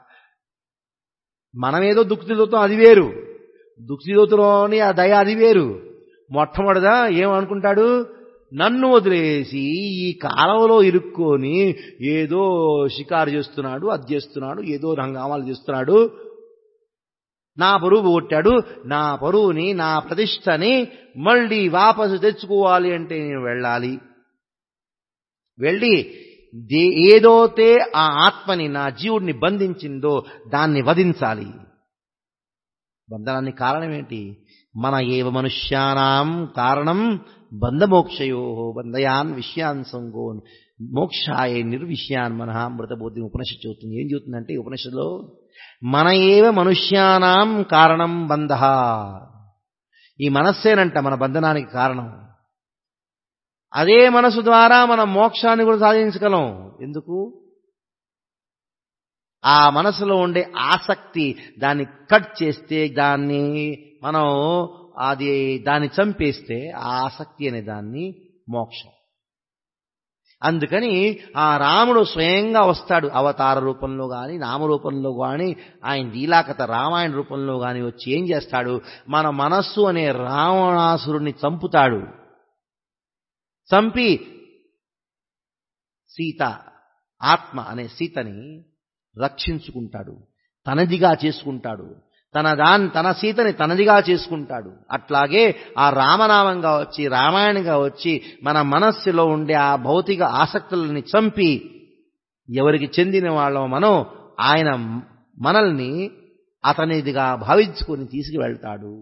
మనమేదో దుఃఖితులతో అది వేరు, దుఃఖితులోని ఆ దయ అది వేరు. మొట్టమొదటిగా ఏమనుకుంటాడు? నన్ను వదిలేసి ఈ కాలంలో ఇరుక్కొని ఏదో షికారు చేస్తున్నాడు, అది చేస్తున్నాడు, ఏదో రంగామాలు చేస్తున్నాడు, నా పరువు పోగొట్టాడు. నా పరువుని, నా ప్రతిష్టని మళ్ళీ వాపసు తెచ్చుకోవాలి అంటే నేను వెళ్ళాలి. వెళ్ళి ఏదోతే ఆ ఆత్మని, నా జీవుడిని బంధించిందో దాన్ని వధించాలి. బంధనానికి కారణం ఏంటి? మన ఏవ మనుష్యానాం కారణం బంధమోక్షయో బంధయాన్ విషయాన్ సంగోన్ మోక్షాయ నిర్విషయాన్ మనః మృతబోధి ఉపనిషత్తు చెబుతుంది. ఏం చెబుతుందంటే ఈ ఉపనిషత్తులో, మన ఏవ మనుష్యానాం కారణం బంధ. ఈ మనస్సేనంట మన బంధనానికి కారణం. అదే మనసు ద్వారా మనం మోక్షాన్ని కూడా సాధించగలం. ఎందుకు? ఆ మనసులో ఉండే ఆసక్తి, దాన్ని కట్ చేస్తే, దాన్ని మనం దాన్ని చంపేస్తే ఆ ఆసక్తి అనే దాన్ని మోక్షం. అందుకని ఆ రాముడు స్వయంగా వస్తాడు, అవతార రూపంలో కానీ నామరూపంలో కానీ, ఆయన లీలాకథ రామాయణ రూపంలో కానీ వచ్చి ఏం చేస్తాడు? మన మనస్సు అనే రావణాసురుణ్ణి చంపుతాడు. చంపి సీత, ఆత్మ అనే సీతని రక్షించుకుంటాడు, తనదిగా చేసుకుంటాడు, తన సీతని తనదిగా చేసుకుంటాడు. అట్లాగే ఆ రామనామంగా వచ్చి, రామాయణంగా వచ్చి మన మనస్సులో ఉండే ఆ భౌతిక ఆసక్తులని చంపి ఎవరికి చెందిన వాళ్ళం మనం, ఆయన మనల్ని అతనిదిగా భావించుకొని తీసుకువెళ్తాడు.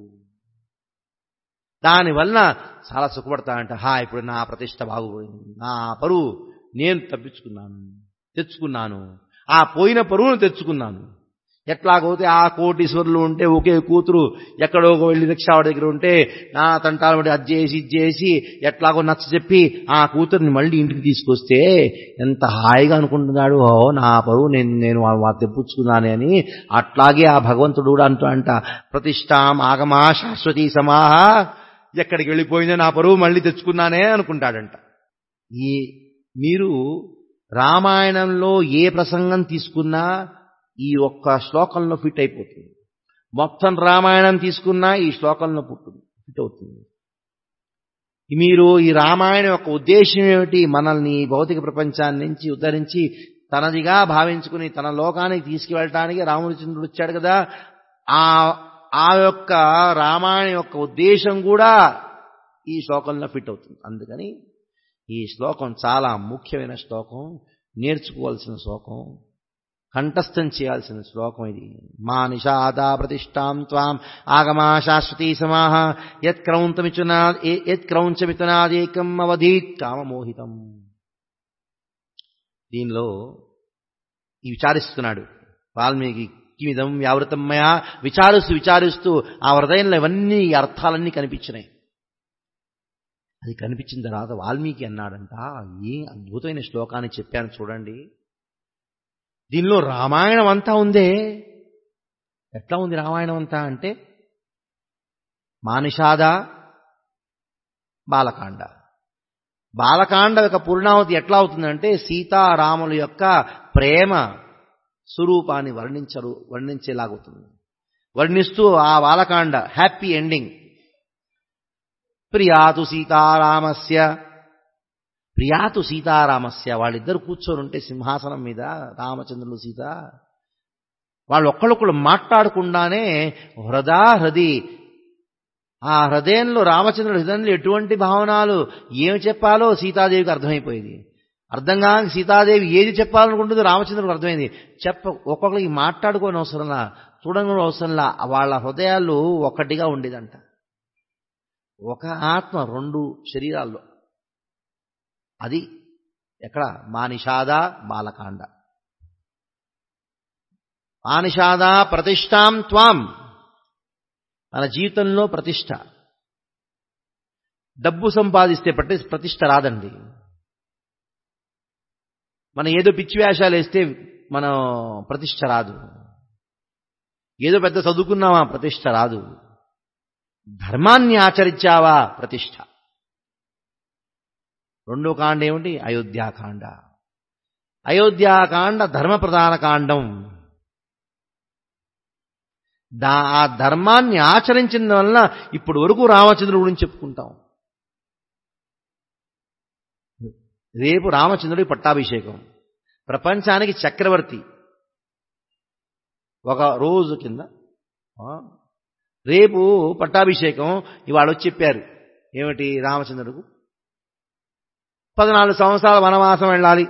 దానివల్ల చాలా సుఖపడతాడంట. ఇప్పుడు నా ప్రతిష్ట బాగుపోయింది, నా పరువు నేను తెచ్చుకున్నాను, ఆ పోయిన పరువును తెచ్చుకున్నాను. ఎట్లాగోతే ఆ కోటీశ్వరులు ఉంటే ఒకే కూతురు ఎక్కడో వెళ్ళి రిక్షావాడి దగ్గర ఉంటే నా తంటాలు బట్టి అది చేసి ఇది చేసి ఎట్లాగో నచ్చ చెప్పి ఆ కూతుర్ని మళ్ళీ ఇంటికి తీసుకొస్తే ఎంత హాయిగా అనుకుంటున్నాడు, నా పరువు నేను తెప్పుచ్చుకున్నానే అని. అట్లాగే ఆ భగవంతుడు కూడా అంట, ప్రతిష్టాం ఆగమా శాశ్వతీ సమాహ, ఎక్కడికి వెళ్ళిపోయిందో నా పరువు మళ్ళీ తెచ్చుకున్నానే అనుకుంటాడంట. మీరు రామాయణంలో ఏ ప్రసంగం తీసుకున్నా ఈ ఒక్క శ్లోకంలో ఫిట్ అయిపోతుంది. మొత్తం రామాయణం తీసుకున్నా ఈ శ్లోకంలో ఫిట్ అవుతుంది. మీరు ఈ రామాయణం యొక్క ఉద్దేశం ఏమిటి? మనల్ని భౌతిక ప్రపంచాన్ని నుంచి ఉద్ధరించి తనదిగా భావించుకుని తన లోకానికి తీసుకువెళ్ళటానికి రామచంద్రుడు వచ్చాడు కదా. ఆ యొక్క రామాయణం యొక్క ఉద్దేశం కూడా ఈ శ్లోకంలో ఫిట్ అవుతుంది. అందుకని ఈ శ్లోకం చాలా ముఖ్యమైన శ్లోకం, నేర్చుకోవాల్సిన శ్లోకం. కంఠస్థం చేయాల్సిన శ్లోకం ఇది. మా నిషాదా ప్రతిష్టాం త్వాం ఆగమా శాశ్వతీ సమాహ యత్క్రౌంచమితునాదేకం అవధీత్ కామమోహితం. దీనిలో ఈ విచారిస్తున్నాడు వాల్మీకి. కిమిదం వ్యావృతం మయా విచారిస్తూ ఆ హృదయంలో ఇవన్నీ అర్థాలన్నీ కనిపించినాయి. అది కనిపించిన తర్వాత వాల్మీకి అన్నాడంట, ఏం అద్భుతమైన శ్లోకాన్ని చెప్పాను చూడండి. దీనిలో రామాయణం అంతా ఉందే. ఎట్లా ఉంది రామాయణం అంతా అంటే, మానిషాద బాలకాండ. బాలకాండ యొక్క పూర్ణావతి ఎట్లా అవుతుందంటే, సీతారాముల యొక్క ప్రేమ స్వరూపాన్ని వర్ణించేలాగుతుంది. వర్ణిస్తూ ఆ బాలకాండ హ్యాపీ ఎండింగ్. ప్రియాతు సీతారామస్య వాళ్ళిద్దరు కూర్చొని ఉంటే సింహాసనం మీద రామచంద్రులు సీత, వాళ్ళు ఒక్కళ్ళొక్కళ్ళు మాట్లాడకుండానే హృది ఆ హృదయంలో రామచంద్రుడి హృదయంలో ఎటువంటి భావనాలు ఏమి చెప్పాలో సీతాదేవికి అర్థమైపోయింది. అర్థం కాక సీతాదేవి ఏది చెప్పాలనుకుంటుందో రామచంద్రుడికి అర్థమైంది. ఒక్కొక్కరికి మాట్లాడుకోని అవసరంలా, చూడని అవసరంలా వాళ్ళ హృదయాలు ఒక్కటిగా ఉండేదంట. ఒక ఆత్మ రెండు శరీరాల్లో. అది ఎక్కడ? మానిషాద బాలకాండ. మానిషాద ప్రతిష్టాం త్వాం, మన జీవితంలో ప్రతిష్ట. డబ్బు సంపాదిస్తే ప్రతిష్ట రాదండి. మనం ఏదో పిచ్చి వేషాలు వేస్తే మనం ప్రతిష్ట రాదు. ఏదో పెద్ద చదువుకున్నావా ప్రతిష్ట రాదు. ధర్మాన్ని ఆచరించావా ప్రతిష్ట. రెండో కాండ ఏమిటి? అయోధ్యాకాండ. అయోధ్యాకాండ ధర్మ ప్రధాన కాండం. ఆ ధర్మాన్ని ఆచరించిన వల్ల ఇప్పుడు వరకు రామచంద్రుడి గురించి చెప్పుకుంటాం. రేపు రామచంద్రుడి పట్టాభిషేకం. ప్రపంచానికి చక్రవర్తి. ఒక రోజు కింద రేపు పట్టాభిషేకం. ఇవాళ వచ్చి చెప్పారు ఏమిటి? రామచంద్రుడికి 14 సంవత్సరాల వనవాసం వెళ్ళాలి.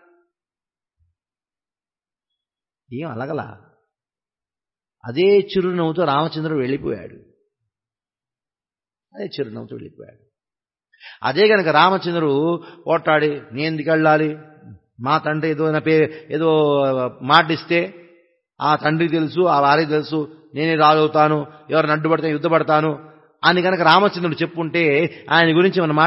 ఏం అలగలా. అదే చిరునవ్వుతో రామచంద్రుడు వెళ్ళిపోయాడు. అదే కనుక రామచంద్రుడు ఓట్లాడి నేను ఎందుకు వెళ్ళాలి, మా తండ్రి ఏదో మాటిస్తే ఆ తండ్రికి తెలుసు, ఆ వారికి తెలుసు, నేనే రాజవుతాను, ఎవరిని అడ్డుపడితే యుద్ధపడతాను అని కనుక రామచంద్రుడు చెప్పుంటే ఆయన గురించి మనం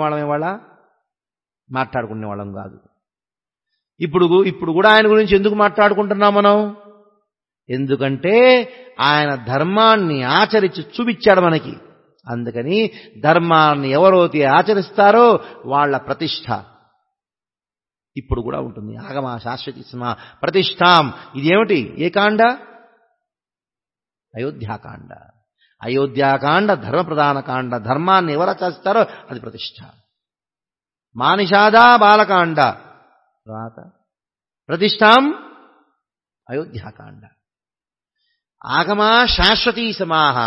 మాట్లాడుకునేవాళ్ళం కాదు. ఇప్పుడు కూడా ఆయన గురించి ఎందుకు మాట్లాడుకుంటున్నాం మనం? ఎందుకంటే ఆయన ధర్మాన్ని ఆచరించి చూపించాడు మనకి. అందుకని ధర్మాన్ని ఎవరైతే ఆచరిస్తారో వాళ్ళ ప్రతిష్ట ఇప్పుడు కూడా ఉంటుంది. ఆగమ శాశ్వతి ప్రతిష్టాం. ఇదేమిటి? ఏ కాండ? అయోధ్యాకాండ. అయోధ్యాకాండ ధర్మ ప్రధాన కాండ. ధర్మాన్ని ఎవరు ఆచరిస్తారో అది ప్రతిష్ట. మానిషాదా బాలకాండ తర్వాత ప్రతిష్టాం అయోధ్యాకాండ. ఆగమా శాశ్వతీ సమాహ.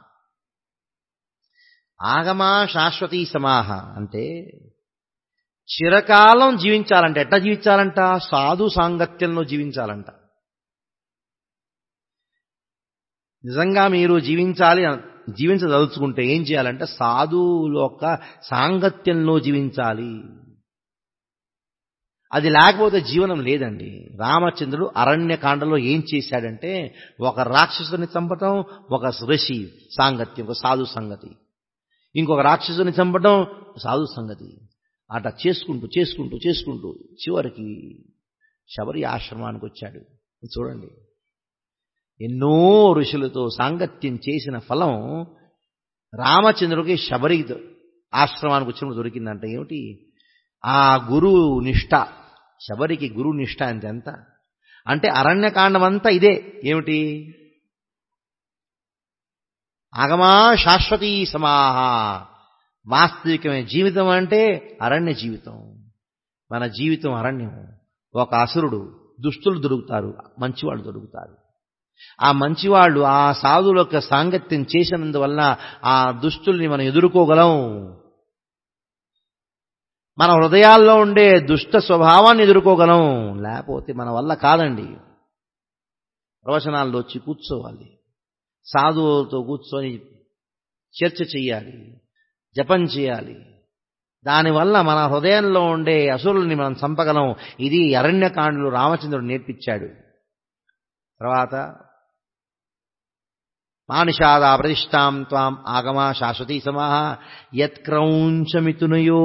ఆగమా శాశ్వతీ సమాహ అంటే చిరకాలం జీవించాలంట. ఎట్లా జీవించాలంట? సాధు సాంగత్యంలో జీవించాలంట. నిజంగా మీరు జీవించదలుచుకుంటే ఏం చేయాలంటే సాధువుల యొక్క సాంగత్యంలో జీవించాలి. అది లేకపోతే జీవనం లేదండి. రామచంద్రుడు అరణ్యకాండలో ఏం చేశాడంటే ఒక రాక్షసుని చంపటం, ఒక ఋషి సాంగత్యం, ఒక సాధు సంగతి, ఇంకొక రాక్షసుని చంపటం సాధు సంగతి, అట్లా చేసుకుంటూ చివరికి శబరి ఆశ్రమానికి వచ్చాడు. చూడండి, ఎన్నో ఋషులతో సాంగత్యం చేసిన ఫలం రామచంద్రుడికి శబరి ఆశ్రమానికి వచ్చినప్పుడు దొరికిందంట. ఏమిటి? ఆ గురువు నిష్ఠ. శబరికి గురు నిష్ఠ ఎంత అంటే అరణ్యకాండం అంతా ఇదే. ఏమిటి? ఆగమా శాశ్వతీ సమాహ. వాస్తవికమైన జీవితం అంటే అరణ్య జీవితం. మన జీవితం అరణ్యం. ఒక అసురుడు, దుష్టులు దొరుకుతారు, మంచివాళ్ళు దొరుకుతారు. ఆ మంచివాళ్ళు ఆ సాధువుల యొక్క సాంగత్యం చేసినందువల్ల ఆ దుష్టుల్ని మనం ఎదుర్కోగలం. మన హృదయాల్లో ఉండే దుష్ట స్వభావాన్ని ఎదుర్కోగలం. లేకపోతే మన వల్ల కాదండి. ప్రవచనాల్లో వచ్చి కూర్చోవాలి, సాధువులతో కూర్చొని చర్చ చెయ్యాలి, జపం చేయాలి. దానివల్ల మన హృదయంలో ఉండే అసురుల్ని మనం చంపగలం. ఇది అరణ్యకాండలో రామచంద్రుడు నేర్పించాడు. తర్వాత మానిషాదా ప్రతిష్టాం త్వాం ఆగమా శాశ్వతీ సమాహ యత్క్రౌంచమిథునయో.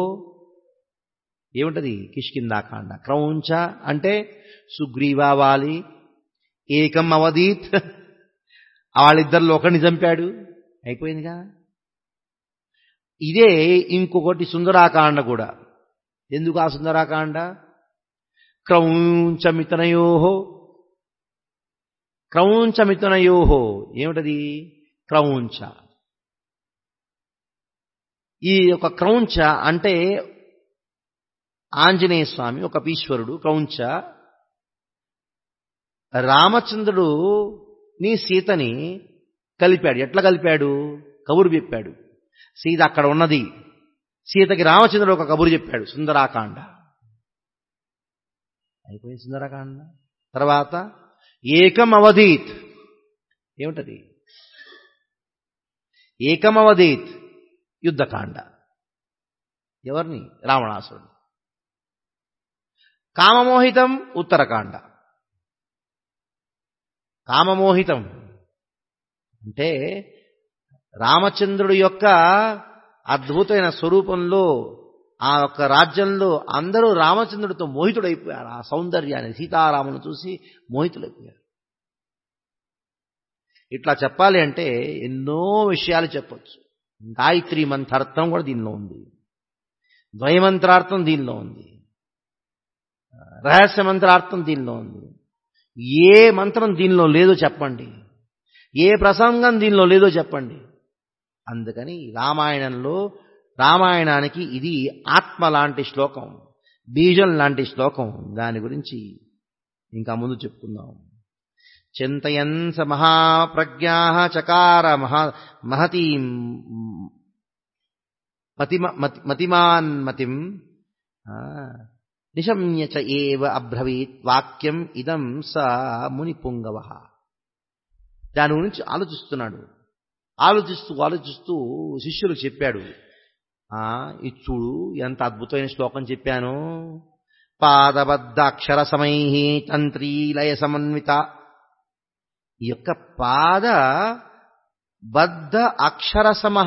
ఏమిటది? కిష్కింధాకాండ. క్రౌంచ అంటే సుగ్రీవావాలి, ఏకం అవధీత్ వాళ్ళిద్దరిలో ఒకరిని చంపాడు, అయిపోయిందిగా. ఇదే ఇంకొకటి సుందరాకాండ కూడా. ఎందుకు ఆ సుందరాకాండ? క్రౌంచమిథునయో. క్రౌంచమిథునయో ఏమిటది? క్రౌంచ. ఈ యొక్క క్రౌంచ అంటే ఆంజనేయ స్వామి ఒక ఈశ్వరుడు. క్రౌంచ రామచంద్రుడు నీ సీతని కలిపాడు. ఎట్లా కలిపాడు? కబురు చెప్పాడు. సీత అక్కడ ఉన్నది. సీతకి రామచంద్రుడు ఒక కబురు చెప్పాడు. సుందరాకాండ అయిపోయింది. సుందరాకాండ తర్వాత ఏకం అవధీత్. ఏమిటది? ఏకం అవధీత్ యుద్ధకాండ. ఎవరిని? రావణాసురుడు. కామమోహితం ఉత్తరకాండ. కామమోహితం అంటే రామచంద్రుడి యొక్క అద్భుతమైన స్వరూపంలో ఆ యొక్క రాజ్యంలో అందరూ రామచంద్రుడితో మోహితుడైపోయారు. ఆ సౌందర్యాన్ని, సీతారామును చూసి మోహితులైపోయారు. ఇట్లా చెప్పాలి అంటే ఎన్నో విషయాలు చెప్పొచ్చు. గాయత్రి మంత్రార్థం కూడా దీనిలో ఉంది, ద్వయమంత్రార్థం దీనిలో ఉంది, రహస్య మంత్రార్థం దీనిలో ఉంది. ఏ మంత్రం దీనిలో లేదో చెప్పండి, ఏ ప్రసంగం దీనిలో లేదో చెప్పండి. అందుకని రామాయణానికి ఇది ఆత్మ లాంటి శ్లోకం, బీజం లాంటి శ్లోకం. దాని గురించి ఇంకా ముందు చెప్పుకుందాం. చింతయన్ స మహాప్రజ్ఞా చకార మహతీం మతిమాన్మతిం నిశమ్య చ ఏవ అబ్రవీత్ వాక్యం ఇదం స మునిపుంగవ. దాని గురించి ఆలోచిస్తున్నాడు. ఆలోచిస్తూ శిష్యులు చెప్పాడు, ఇది చూడు ఎంత అద్భుతమైన శ్లోకం చెప్పాను. పాదబద్ధ అక్షర సమై తంత్రీలయ సమన్విత. ఈ యొక్క పాద బద్ధ అక్షర సమహ,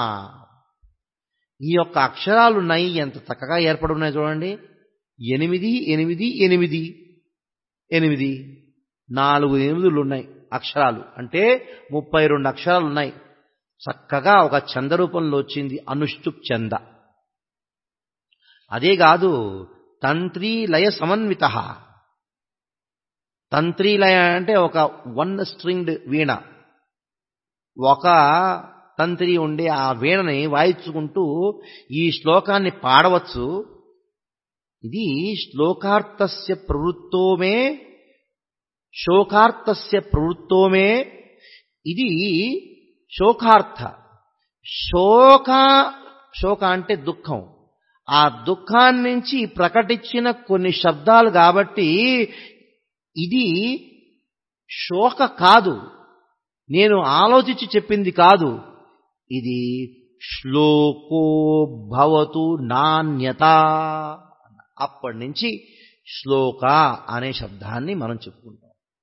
ఈ యొక్క అక్షరాలున్నాయి, ఎంత చక్కగా ఏర్పడున్నాయి చూడండి. 8 8 8 8 4 8లు ఉన్నాయి అక్షరాలు. అంటే 32 అక్షరాలు ఉన్నాయి. చక్కగా ఒక చంద రూపంలో వచ్చింది, అనుష్టుప్ చంద. అదే కాదు, తంత్రీలయ సమన్విత. తంత్రీలయ అంటే ఒక 1 స్ట్రింగ్డ్ వీణ. ఒక తంత్రి ఉండే ఆ వీణని వాయించుకుంటూ ఈ శ్లోకాన్ని పాడవచ్చు. ఇది శ్లోకార్థస్య ప్రవృత్తోమే శోకార్థస్య ప్రవృత్తోమే. ఇది శోకార్థ. శోక అంటే దుఃఖం. ఆ దుఃఖాన్ని నుంచి ప్రకటించిన కొన్ని శబ్దాలు కాబట్టి ఇది శోక కాదు, నేను ఆలోచించి చెప్పింది కాదు. ఇది శ్లోకో భవతు నాణ్యత. అప్పటి నుంచి శ్లోక అనే శబ్దాన్ని మనం చెప్పుకుంటాం.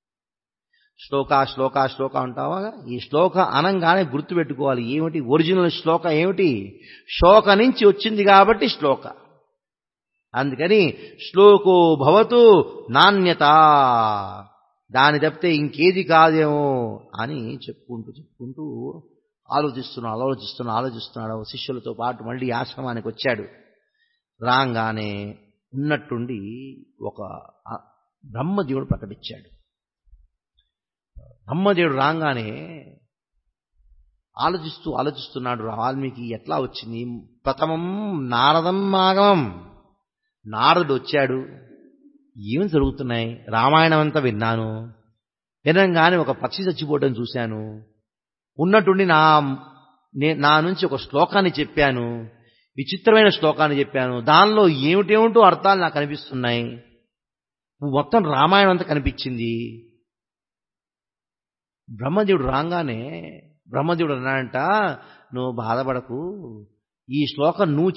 శ్లోక అంటావా? ఈ శ్లోక అనంగానే గుర్తుపెట్టుకోవాలి. ఏమిటి ఒరిజినల్ శ్లోక? ఏమిటి? శోక నుంచి వచ్చింది కాబట్టి శ్లోక. అందుకని శ్లోకో భవతు నాణ్యత, దాని తప్పితే ఇంకేది కాదేమో అని చెప్పుకుంటూ ఆలోచిస్తున్నాడు. శిష్యులతో పాటు మళ్ళీ ఆశ్రమానికి వచ్చాడు. రాగానే ఉన్నట్టుండి ఒక బ్రహ్మదేవుడు ప్రకటించాడు. బ్రహ్మదేవుడు రాగానే ఆలోచిస్తున్నాడు. వాల్మీకి ఎట్లా వచ్చింది? ప్రథమం నారదం ఆగమం. నారదుడు వచ్చాడు. ఏం జరుగుతున్నాయి? రామాయణం అంతా వినంగానే ఒక పక్షి చచ్చిపోవడం చూశాను. ఉన్నట్టుండి నా నుంచి ఒక శ్లోకాన్ని చెప్పాను, విచిత్రమైన శ్లోకాన్ని చెప్పాను. దానిలో ఏమిటేమిటో అర్థాలు నాకు కనిపిస్తున్నాయి. మొత్తం రామాయణం అంతా కనిపించింది. బ్రహ్మదేవుడు రాగానే బ్రహ్మదేవుడు అన్నాడంట, నువ్వు బాధపడకు, ఈ శ్లోకం నువ్వు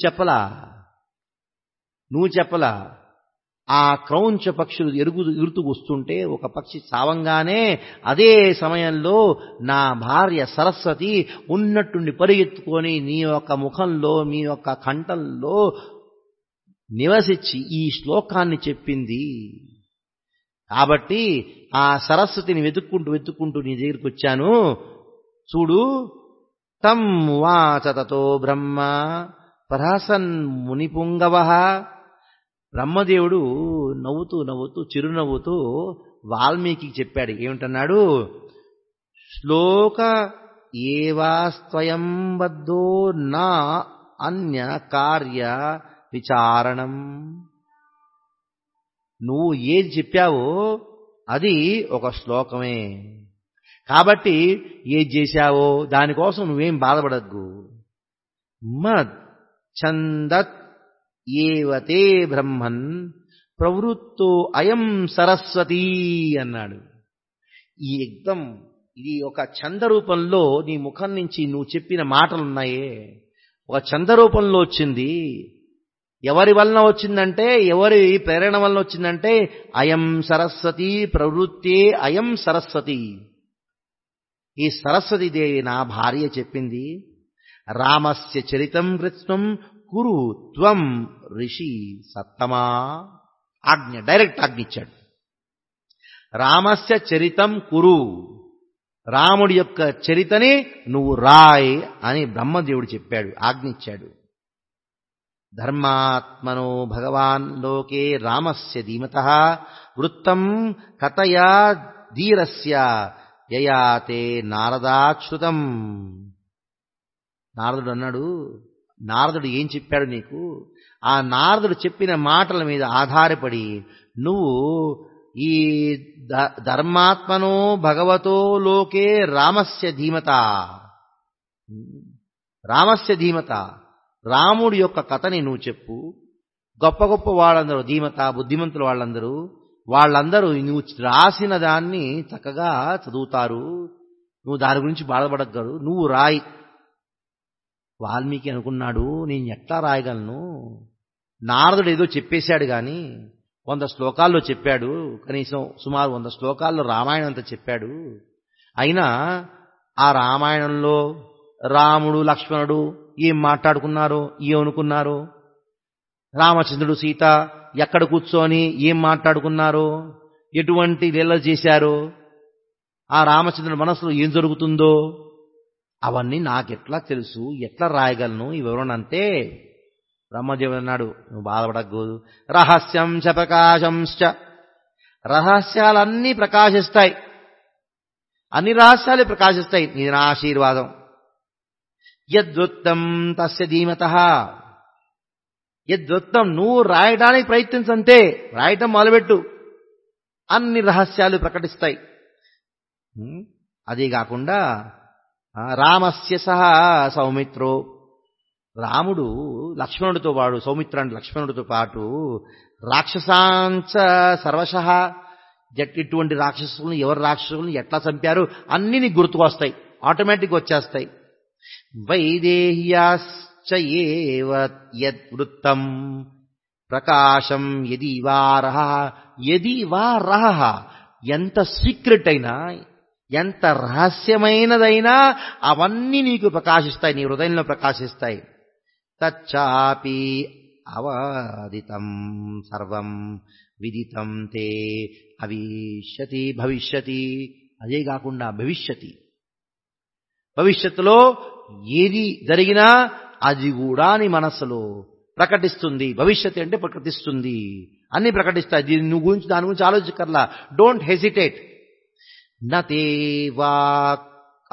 చెప్పలా. ఆ క్రౌంచ పక్షులు ఎగురుతూ వస్తుంటే ఒక పక్షి చావంగానే అదే సమయంలో నా భార్య సరస్వతి ఉన్నట్టుండి పరిగెత్తుకొని నీ యొక్క ముఖంలో మీ యొక్క కంఠంలో నివసించి ఈ శ్లోకాన్ని చెప్పింది. కాబట్టి ఆ సరస్వతిని వెతుక్కుంటూ నీ దగ్గరికి వచ్చాను. చూడు, తం వాచ తతో బ్రహ్మ ప్రహసన్ మునిపుంగవః. బ్రహ్మదేవుడు నవ్వుతూ చిరునవ్వుతూ వాల్మీకి చెప్పాడు. ఏమిటన్నాడు? శ్లోక ఏవాస్త్వయం బద్ధో నా అన్య కార్య విచారణం. నువ్వు ఏది చెప్పావో అది ఒక శ్లోకమే. కాబట్టి ఏది చేశావో దానికోసం నువ్వేం బాధపడద్దు. మద్ ఛందత్ ఏవతే బ్రహ్మన్ ప్రవృత్తో అయం సరస్వతీ అన్నాడు. ఇది ఒక ఛంద రూపంలో నీ ముఖం నుంచి నువ్వు చెప్పిన మాటలున్నాయే, ఒక ఛంద రూపంలో వచ్చింది. ఎవరి వలన వచ్చిందంటే, ఎవరి ప్రేరణ వలన వచ్చిందంటే, అయం సరస్వతి ప్రవృత్తే అయం సరస్వతి. ఈ సరస్వతీదేవి నా భార్య చెప్పింది. రామస్య చరితం కృత్స్నం కురు త్వం ఋషి సత్తమా. డైరెక్ట్ ఆజ్ఞ ఇచ్చాడు. రామస్య చరితం కురు, రాముడి యొక్క చరితని నువ్వు రాయ్ అని బ్రహ్మదేవుడు చెప్పాడు, ఆజ్ఞ ఇచ్చాడు. ధర్మాత్మనో భగవాన్ లోకే రామస్య ధీమతః వృత్తం కథయా ధీరస్య యయాతే నారదాచ్యుతం. నారదుడు అన్నాడు, నారదుడు ఏం చెప్పాడు నీకు? ఆ నారదుడు చెప్పిన మాటల మీద ఆధారపడి నువ్వు ఈ ధర్మాత్మనో భగవతో లోకే రామస్య ధీమత, రాముడి యొక్క కథని నువ్వు చెప్పు. గొప్ప గొప్ప వాళ్ళందరూ ధీమత బుద్ధిమంతులు వాళ్ళందరూ నువ్వు రాసిన దాన్ని చక్కగా చదువుతారు. నువ్వు దాని గురించి బాధపడగలరు, నువ్వు రాయి. వాల్మీకి అనుకున్నాడు, నేను ఎట్లా రాయగలను? నారదుడు ఏదో చెప్పేశాడు కానీ 100 శ్లోకాల్లో చెప్పాడు, కనీసం సుమారు 100 శ్లోకాల్లో రామాయణం అంతా చెప్పాడు. అయినా ఆ రామాయణంలో రాముడు లక్ష్మణుడు ఏం మాట్లాడుకున్నారో, ఏమనుకున్నారో, రామచంద్రుడు సీత ఎక్కడ కూర్చొని ఏం మాట్లాడుకున్నారో, ఎటువంటి లీలలు చేశారో, ఆ రామచంద్రుడి మనసులో ఏం జరుగుతుందో అవన్నీ నాకెట్లా తెలుసు, ఎట్లా రాయగలను ఈ వివరణ అంటే? బ్రహ్మదేవుడు అన్నాడు, నువ్వు బాధపడకూడదు. రహస్యం చ ప్రకాశంశ్చ, రహస్యాలన్నీ ప్రకాశిస్తాయి, అన్ని రహస్యాలు ప్రకాశిస్తాయి నీ ఆశీర్వాదం. యద్వృత్తం తస్య ధీమతః, యద్వృత్తం నువ్వు రాయడానికి ప్రయత్నించంతే, రాయటం మొదలుపెట్టు, అన్ని రహస్యాలు ప్రకటిస్తాయి. అదే కాకుండా రామస్య సహ సౌమిత్రో, రాముడు లక్ష్మణుడితో పాటు, సౌమిత్ర అంటే లక్ష్మణుడితో పాటు, రాక్షసాంచ సర్వశః, ఇటువంటి రాక్షసులను ఎవరు రాక్షసులను ఎట్లా చంపారు అన్నీ నీకు గుర్తుకొస్తాయి, ఆటోమేటిక్గా వచ్చేస్తాయి. వైదేహ్యాశ్చ ఏవ యద్వృత్తం ప్రకాశం యది వా రహః, ఎంత సీక్రెట్ అయినా ఎంత రహస్యమైనదైనా అవన్నీ నీకు ప్రకాశిస్తాయి, నీ హృదయంలో ప్రకాశిస్తాయి. తచ్చాపి అవదితం సర్వం విదితం తే అవిష్యతి భవిష్యతి. అదే కాకుండా భవిష్యత్తులో ఏది జరిగినా అది కూడా నీ మనస్సులో ప్రకటిస్తుంది. భవిష్యత్తు అంటే ప్రకటిస్తుంది, అన్ని ప్రకటిస్తాయి. దీని నువ్వు గురించి దాని గురించి ఆలోచించకర్లా. Don't hesitate. నతే వాక్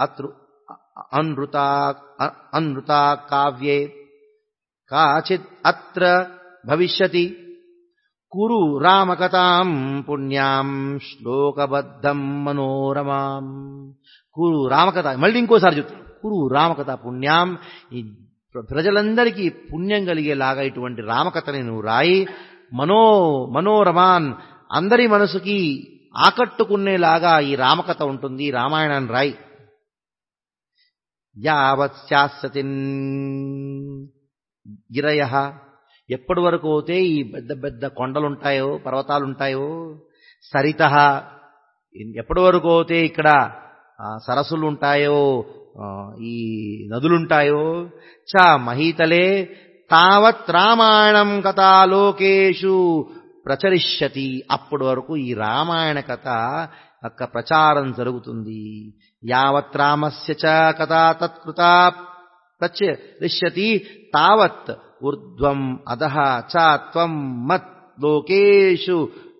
అనృతా కావ్యే కాచిత్ అత్ర భవిష్యతి కురు రామకథాం పుణ్యాం శ్లోకబద్ధం మనోరమాం. కురు రామకథ, మళ్ళీ ఇంకోసారి చెప్తాను, కురు రామకథ పుణ్యాం, ఈ ప్రజలందరికీ పుణ్యం కలిగేలాగా ఇటువంటి రామకథని నువ్వు రాయి. మనోరమాన్, అందరి మనసుకి ఆకట్టుకునేలాగా ఈ రామకథ ఉంటుంది, రామాయణాన్ని రాయి. యావత్ శాశ్వతి గిరయ, ఎప్పటి వరకు అయితే ఈ పెద్ద పెద్ద కొండలుంటాయో పర్వతాలుంటాయో, సరిత ఎప్పటి వరకు అయితే ఇక్కడ సరస్సులు ఉంటాయో, ఈ నదులుంటాయో, చ మహీతలే తావత్ రామాయణం కథాలోకేషు ప్రచరిష్యతి, అప్పటి వరకు ఈ రామాయణ కథ యొక్క ప్రచారం జరుగుతుంది. యావత్ రామస్య చ కథా తత్కృతా ప్రచరిష్యతి తావత్ ఊర్ధ్వం అధః చ త్వం మత్ లోకేషు.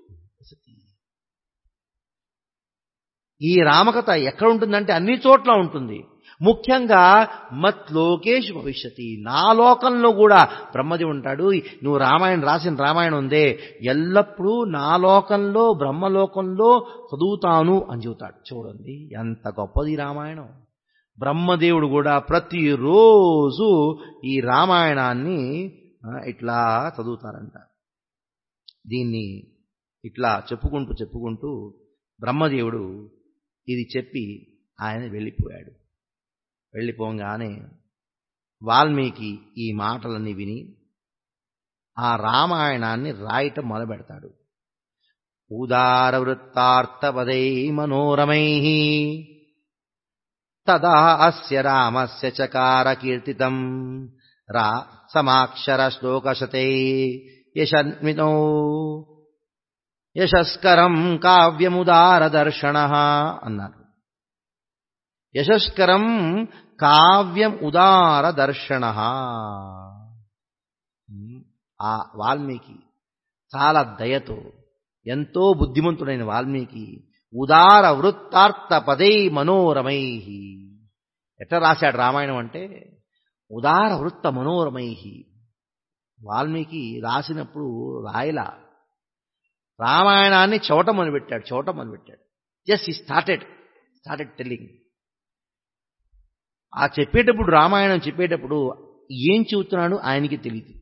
ఈ రామకథ ఎక్కడ ఉంటుందంటే అన్ని చోట్ల ఉంటుంది. ముఖ్యంగా మత్ లోకేషు భవిష్యతి, నా లోకంలో కూడా బ్రహ్మదేవుడు ఉంటాడు. నువ్వు రామాయణం రాసిన రామాయణం ఉందే, ఎల్లప్పుడూ నా లోకంలో బ్రహ్మలోకంలో చదువుతాను అని చెబుతాడు. చూడండి ఎంత గొప్పది రామాయణం. బ్రహ్మదేవుడు కూడా ప్రతిరోజు ఈ రామాయణాన్ని ఇట్లా చదువుతారంట. దీన్ని ఇట్లా చెప్పుకుంటూ బ్రహ్మదేవుడు ఇది చెప్పి ఆయన వెళ్ళిపోయాడు. వెళ్ళిపోగానే వాల్మీకి ఈ మాటలన్నీ విని ఆ రామాయణాన్ని రాయటం మొదలుపెడతాడు. ఉదార వృత్తార్థపదై మనోరమై తదా అస్య రామస్య చకార కీర్తితం రా సమాక్షర శ్లోకశతై యశన్వితో యశస్కరం కావ్యముదార దర్శన అన్నారు. యశస్కరం కావ్యం ఉదార దర్శన. ఆ వాల్మీకి చాలా దయతో, ఎంతో బుద్ధిమంతుడైన వాల్మీకి ఉదార వృత్తార్థ పదై మనోరమై, ఎట్లా రాశాడు రామాయణం అంటే ఉదార వృత్త మనోరమై. వాల్మీకి రాసినప్పుడు రాయలా, రామాయణాన్ని చవటం మొదలుపెట్టాడు. జస్ట్ ఈ స్టార్టెడ్ టెల్లింగ్. ఆ చెప్పేటప్పుడు, రామాయణం చెప్పేటప్పుడు ఏం చెబుతున్నాడు ఆయనకి తెలియదు.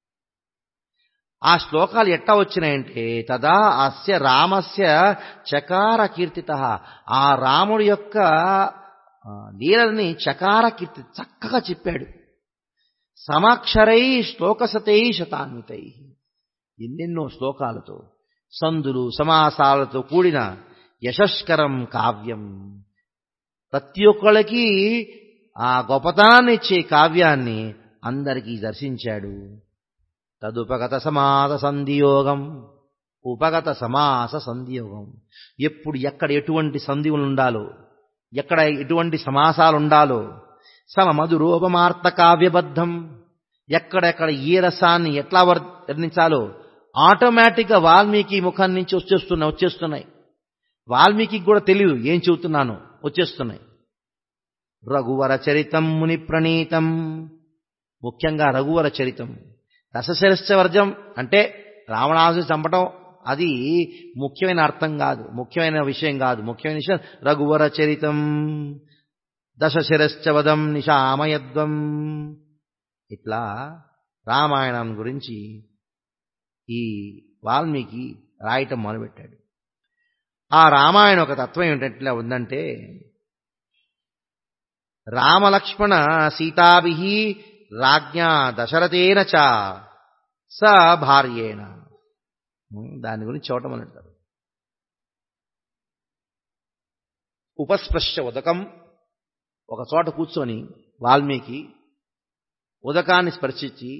ఆ శ్లోకాలు ఎట్టా వచ్చినాయంటే తదా అస్య రామస్య చకార కీర్తిత, ఆ రాముడి యొక్క లీలని చకార కీర్తి చక్కగా చెప్పాడు. సమాక్షరై శ్లోకశతై శతాన్వితై, ఎన్నెన్నో శ్లోకాలతో సందులు సమాసాలతో కూడిన యశస్కరం కావ్యం, ప్రతి ఒక్కళ్ళకి ఆ గొప్పతనాన్ని ఇచ్చే కావ్యాన్ని అందరికీ దర్శించాడు. తదుపగత సమాస సంధియోగం, ఉపగత సమాస సంధియోగం, ఎప్పుడు ఎక్కడ ఎటువంటి సంధివులు ఉండాలో, ఎక్కడ ఎటువంటి సమాసాలు ఉండాలో, సమ మధురోపమార్త కావ్యబద్ధం, ఎక్కడెక్కడ ఏ రసాన్ని ఎట్లా వర్ణించాలో ఆటోమేటిక్గా వాల్మీకి ముఖం నుంచి వచ్చేస్తున్నాయి. వాల్మీకి కూడా తెలియదు ఏం చెబుతున్నానో, వచ్చేస్తున్నాయి. రఘువర చరితం ముని ప్రణీతం, ముఖ్యంగా రఘువర చరితం. దశశిరశ్చవర్జం అంటే రావణాసుని చంపటం అది ముఖ్యమైన అర్థం కాదు, ముఖ్యమైన విషయం కాదు. ముఖ్యమైన విషయం రఘువర చరితం దశశిరశ్చవదం నిశామయద్వం. ఇట్లా రామాయణం గురించి ఈ వాల్మీకి రాయటం మొదలుపెట్టాడు. ఆ రామాయణం ఒక తత్వం ఏమిటంటే ఉందంటే, రామలక్ష్మణ సీతాభిః రాజ్ఞా దశరథేన చ స భార్యేణ, దాని గురించి చూడటం అని అంటారు. ఉపస్పృశ్య ఉదకం, ఒక చోట కూర్చొని వాల్మీకి ఉదకాన్ని స్పర్శించి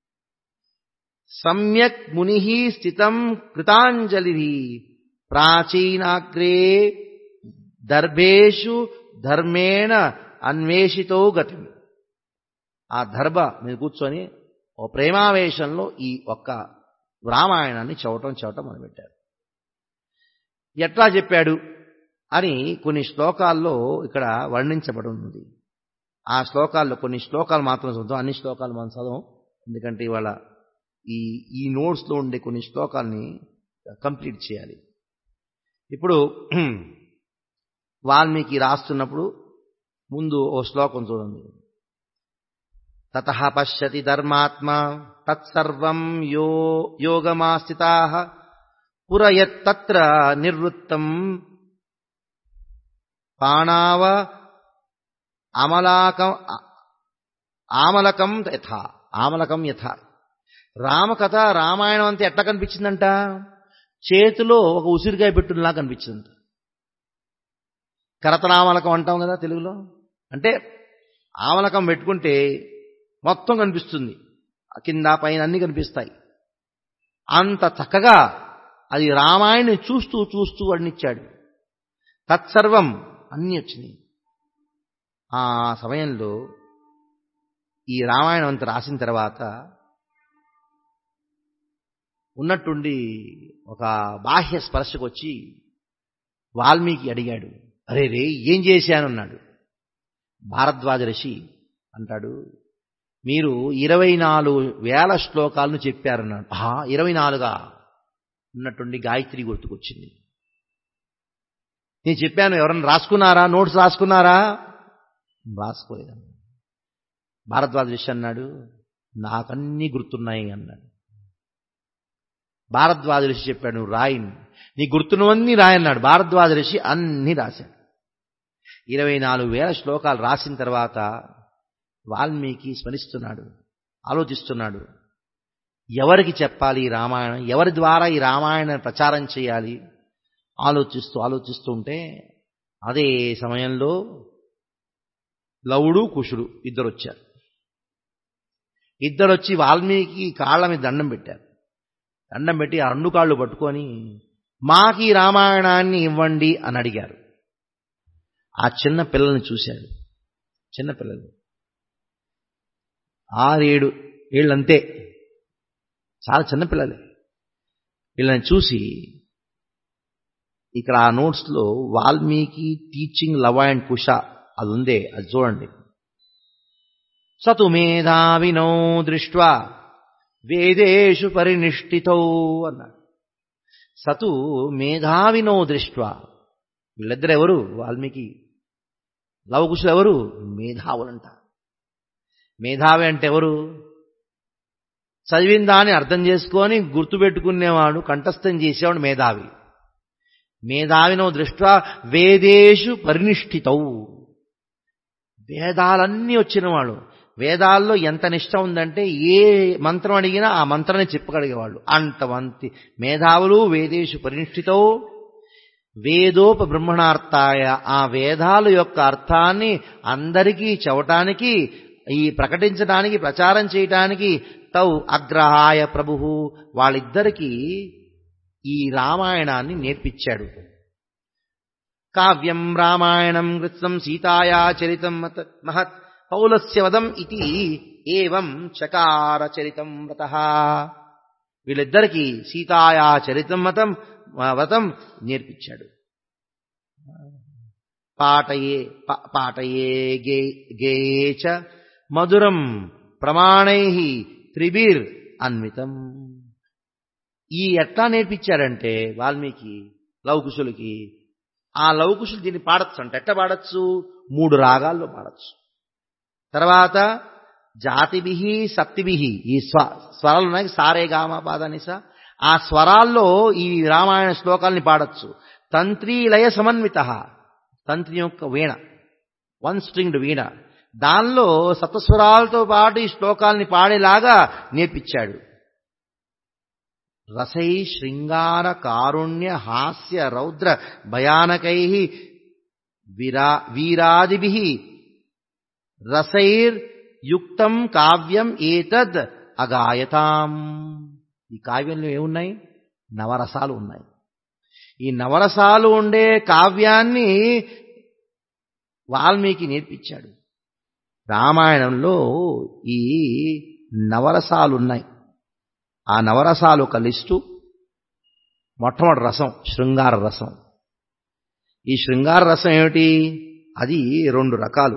సమ్యక్ ముని స్థితం కృతాంజలి ప్రాచీనాగ్రే దర్భేషు ధర్మేణ అన్వేషితో గతి. ఆ దర్భ మీద కూర్చొని ఓ ప్రేమావేశంలో ఈ ఒక్క రామాయణాన్ని చదవటం మొదలుపెట్టారు. ఎట్లా చెప్పాడు అని కొన్ని శ్లోకాల్లో ఇక్కడ వర్ణించబడి ఉంది. ఆ శ్లోకాల్లో కొన్ని శ్లోకాలు మాత్రం చదువుతాం, అన్ని శ్లోకాలు మనం చదవం. ఎందుకంటే ఇవాళ ఈ నోట్స్లో ఉండే కొన్ని శ్లోకాల్ని కంప్లీట్ చేయాలి. ఇప్పుడు వాల్మీకి రాస్తున్నప్పుడు ముందు ఓ శ్లోకం చూడండి. తతః పశ్యతి ధర్మాత్మ తత్సర్వం యోగమాస్థితాః పురయత్తత్ర నిర్వృత్తం పాణావ ఆమలకం యథా. ఆమలకం యథా. రామకథ రామాయణం అంతా ఎట్లా కనిపించిందంట? చేతిలో ఒక ఉసిరికాయ పెట్టులా కనిపించిందంట. కరతలామలకం అంటాం కదా తెలుగులో. అంటే ఆమలకం పెట్టుకుంటే మొత్తం కనిపిస్తుంది, కింద పైన అన్ని కనిపిస్తాయి. అంత చక్కగా అది రామాయణం చూస్తూ చూస్తూ వర్ణించాడు. తత్సర్వం అన్నీ వచ్చినాయి. ఆ సమయంలో ఈ రామాయణం అంతా రాసిన తర్వాత ఉన్నట్టుండి ఒక బాహ్య స్పర్శకు వచ్చి వాల్మీకి అడిగాడు, అరే రే ఏం చేశానన్నాడు. భారద్వాజ ఋషి అంటాడు, మీరు 24,000 శ్లోకాలను చెప్పారన్నాడు. 24గా? ఉన్నట్టుండి గాయత్రి గుర్తుకొచ్చింది. నేను చెప్పాను, ఎవరన్నా రాసుకున్నారా? నోట్స్ రాసుకున్నారా? రాసుకోలేదన్నాడు. భారద్వాజ ఋషి అన్నాడు, నాకన్నీ గుర్తున్నాయి అన్నాడు. భారద్వాజ ఋషి చెప్పాడు, నువ్వు రాయి, నీ గుర్తున్నవన్నీ రాయన్నాడు. భారద్వాజ ఋషి అన్నీ రాశాడు. 24,000 శ్లోకాలు రాసిన తర్వాత వాల్మీకి స్మరిస్తున్నాడు, ఆలోచిస్తున్నాడు, ఎవరికి చెప్పాలి ఈ రామాయణం, ఎవరి ద్వారా ఈ రామాయణాన్ని ప్రచారం చేయాలి ఆలోచిస్తూ ఉంటే అదే సమయంలో లవుడు కుశుడు ఇద్దరొచ్చారు. ఇద్దరొచ్చి వాల్మీకి కాళ్ళ మీద దండం పెట్టారు. దండం పెట్టి ఆ 2 కాళ్ళు పట్టుకొని మాకు ఈ రామాయణాన్ని ఇవ్వండి అని అడిగారు. ఆ చిన్న పిల్లల్ని చూశాడు. చిన్న పిల్లలు 6-7 ఏళ్ళంతే, చాలా చిన్నపిల్లలే. వీళ్ళని చూసి ఇక్కడ ఆ నోట్స్లో వాల్మీకి టీచింగ్ లవ అండ్ కుష అది ఉందే, అది చూడండి. సతు మేధావినో దృష్ట్వా వేదేషు పరినిష్ఠితౌ అన్నాడు. సతు మేధావినో దృష్ట్వా, వీళ్ళిద్దరు ఎవరు? వాల్మీకి లవకుశులు ఎవరు? మేధావులంట. మేధావి అంటే ఎవరు? చదివిన దాన్ని అర్థం చేసుకొని గుర్తుపెట్టుకునేవాడు, కంఠస్థం చేసేవాడు మేధావి. మేధావినో దృష్ట్యా వేదేషు పరినిష్ఠితౌ, వేదాలన్నీ వచ్చినవాడు. వేదాల్లో ఎంత నిష్ట ఉందంటే ఏ మంత్రం అడిగినా ఆ మంత్రాన్ని చెప్పగలిగేవాళ్ళు, అంతమంది మేధావులు. వేదేషు పరినిష్ఠితౌ వేదోప బ్రహ్మణార్థాయ, ఆ వేదాల యొక్క అర్థాన్ని అందరికీ చెప్పటానికి, ఈ ప్రకటించడానికి, ప్రచారం చేయటానికి తౌ అగ్రహాయ ప్రభు, వాళ్ళిద్దరికీ ఈ రామాయణాన్ని నేర్పించాడు. కావ్యం రామాయణం కృత్స్నం సీతాయా చరితం మహత్ పౌలస్య వదం ఇది ఏవం చకార చరితం వ్రతః. వీళ్ళిద్దరికీ సీతాయా చరితం వ్రతం నేర్పించాడు. పాటయే గేయే చ మధురం ప్రమాణైః త్రిభిర్ అన్వితం. ఈ ఎట్లా నేర్పించాడంటే వాల్మీకి లవకుశులకి, ఆ లవకుశులు దీన్ని పాడచ్చు అంటే ఎట్లా పాడచ్చు? 3 రాగాల్లో పాడచ్చు. తర్వాత జాతిభిహి సప్తిభిహి, ఈ స్వరాలు ఉన్నాయి, సారే గామ పాదనిస, ఆ స్వరాల్లో ఈ రామాయణ శ్లోకాల్ని పాడచ్చు. తంత్రీ లయ సమన్విత, తంత్రి యొక్క వీణ, 1 స్ట్రింగ్డ్ వీణ, దానిలో సప్తస్వరాలతో పాటు ఈ శ్లోకాల్ని పాడేలాగా నేర్పించాడు. రసై శృంగార కారుణ్య హాస్య రౌద్ర భయానకై వీరాదిభిః రసైర్ యుక్తం కావ్యం ఏతద్ అగాయతాం. ఈ కావ్యంలో ఏమున్నాయి? నవరసాలు ఉన్నాయి. ఈ నవరసాలు ఉండే కావ్యాన్ని వాల్మీకి నేర్పించాడు. రామాయణంలో ఈ నవరసాలు ఉన్నాయి. ఆ నవరసాలు ఒక లిస్టు. మొట్టమొదటి రసం శృంగార రసం. ఈ శృంగార రసం ఏమిటి? అది 2 రకాలు.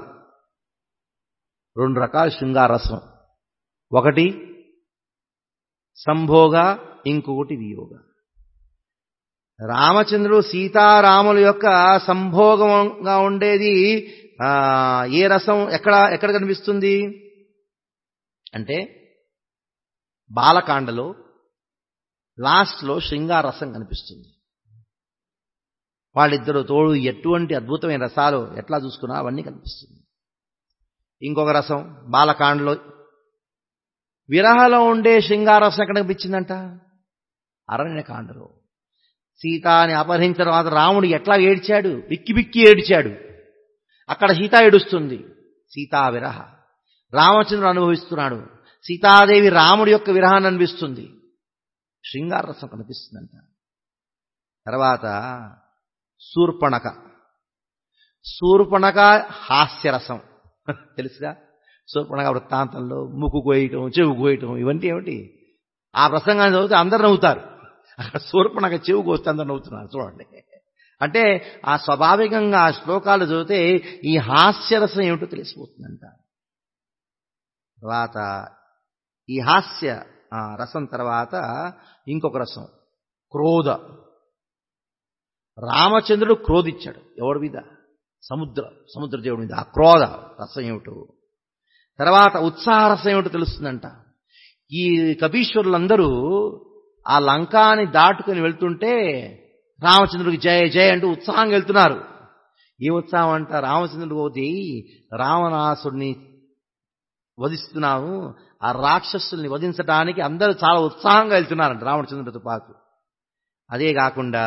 2 రకాల శృంగార రసం. ఒకటి సంభోగ, ఇంకొకటి వియోగ. రామచంద్రుడు సీతారాముల యొక్క సంభోగంగా ఉండేది ఏ రసం ఎక్కడ కనిపిస్తుంది అంటే బాలకాండలో లాస్ట్లో శృంగారసం కనిపిస్తుంది. వాళ్ళిద్దరూ తోడు ఎటువంటి అద్భుతమైన రసాలు ఎట్లా చూసుకున్నా అవన్నీ కనిపిస్తుంది. ఇంకొక రసం బాలకాండలో విరహలో ఉండే శృంగారసం ఎక్కడ కనిపించిందంట? అరణ్యకాండలో సీతాని అపహరించిన తర్వాత రాముడు ఎట్లా ఏడ్చాడు, బిక్కి బిక్కి ఏడ్చాడు. అక్కడ సీత ఏడుస్తుంది, సీతా విరహ. రామచంద్రుడు అనుభవిస్తున్నాడు, సీతాదేవి రాముడి యొక్క విరహాన్ని అనిపిస్తుంది. శృంగార రసం కనిపిస్తుందంట. తర్వాత శూర్పణక హాస్యరసం తెలుసుగా. శూర్పణక వృత్తాంతంలో ముక్కు కోయటం, చెవు కోయటం, ఇవన్నీ ఏమిటి? ఆ ప్రసంగాన్ని చదివితే అందరు నవ్వుతారు. అక్కడ శూర్పణక చెవు కోస్తే అందరు నవ్వుతున్నారు చూడండి. అంటే ఆ స్వాభావికంగా ఆ శ్లోకాలు చదివితే ఈ హాస్యరసం ఏమిటో తెలిసిపోతుందంట. తర్వాత ఈ హాస్య రసం తర్వాత ఇంకొక రసం క్రోధ. రామచంద్రుడు క్రోధించాడు ఎవడి మీద? సముద్ర దేవుడి మీద. ఆ క్రోధ రసం ఏమిటో. తర్వాత ఉత్సాహ రసం ఏమిటో తెలుస్తుందంట. ఈ కపీశ్వరులందరూ ఆ లంకాని దాటుకుని వెళ్తుంటే రామచంద్రుడికి జయ జయ అంటూ ఉత్సాహంగా వెళ్తున్నారు. ఏ ఉత్సాహం అంట? రామచంద్రుడు పోతే రావణాసుడిని వధిస్తున్నాము, ఆ రాక్షసుల్ని వధించడానికి అందరూ చాలా ఉత్సాహంగా వెళ్తున్నారంట రామచంద్రుడితో పాటు. అదే కాకుండా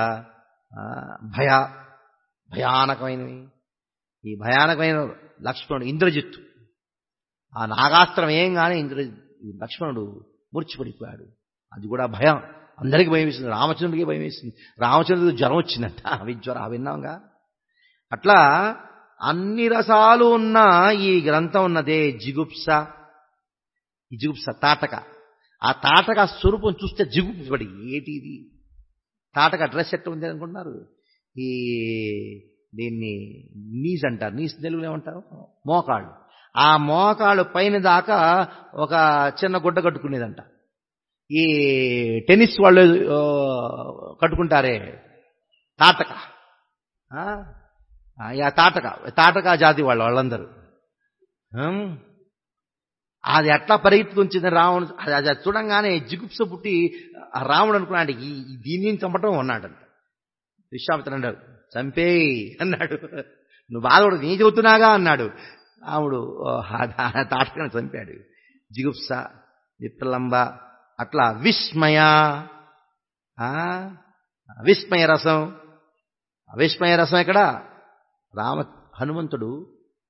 భయానకమైనవి. ఈ భయానకమైన లక్ష్మణుడు ఇంద్రజిత్తు, ఆ నాగాస్త్రం ఏం కానీ లక్ష్మణుడు మూర్చిపడిపోయాడు. అది కూడా భయం, అందరికీ భయం వేసింది, రామచంద్రుడికి భయం వేసింది. రామచంద్రుడికి జ్వరం వచ్చిందంట, విజ్వర విన్నాంగా. అట్లా అన్ని రసాలు ఉన్న ఈ గ్రంథం ఉన్నదే జిగుప్స. ఈ జిగుప్స తాటక. ఆ తాటక స్వరూపం చూస్తే జిగుప్సపడి ఏటి ఇది తాటక డ్రెస్ ఎట్లా ఉంది అనుకుంటున్నారు? దీన్ని నీస్ అంటారు. నీస్ తెలుగులో ఏమంటారు? మోకాళ్ళు. ఆ మోకాళ్ళు పైన దాకా ఒక చిన్న గుడ్డ కట్టుకునేదంట. ఈ టెన్నిస్ వాళ్ళు కట్టుకుంటారే తాటక. తాటక జాతి వాళ్ళందరూ. అది ఎట్లా పరిగెత్తుకొచ్చింది రావణు. అది చూడంగానే జిగుప్స పుట్టి రాముడు అనుకున్నాడు దీన్ని చంపటం అన్నాడంట. విశ్వామిత్రుడు అన్నాడు చంపేయి అన్నాడు. నువ్వు బాధపడు, నీ చెబుతున్నాగా అన్నాడు. రాముడు తాటకను చంపాడు. జిగుప్స, విప్లవంబ, అట్లా విస్మయ రసం. విస్మయ రసం ఎక్కడ? హనుమంతుడు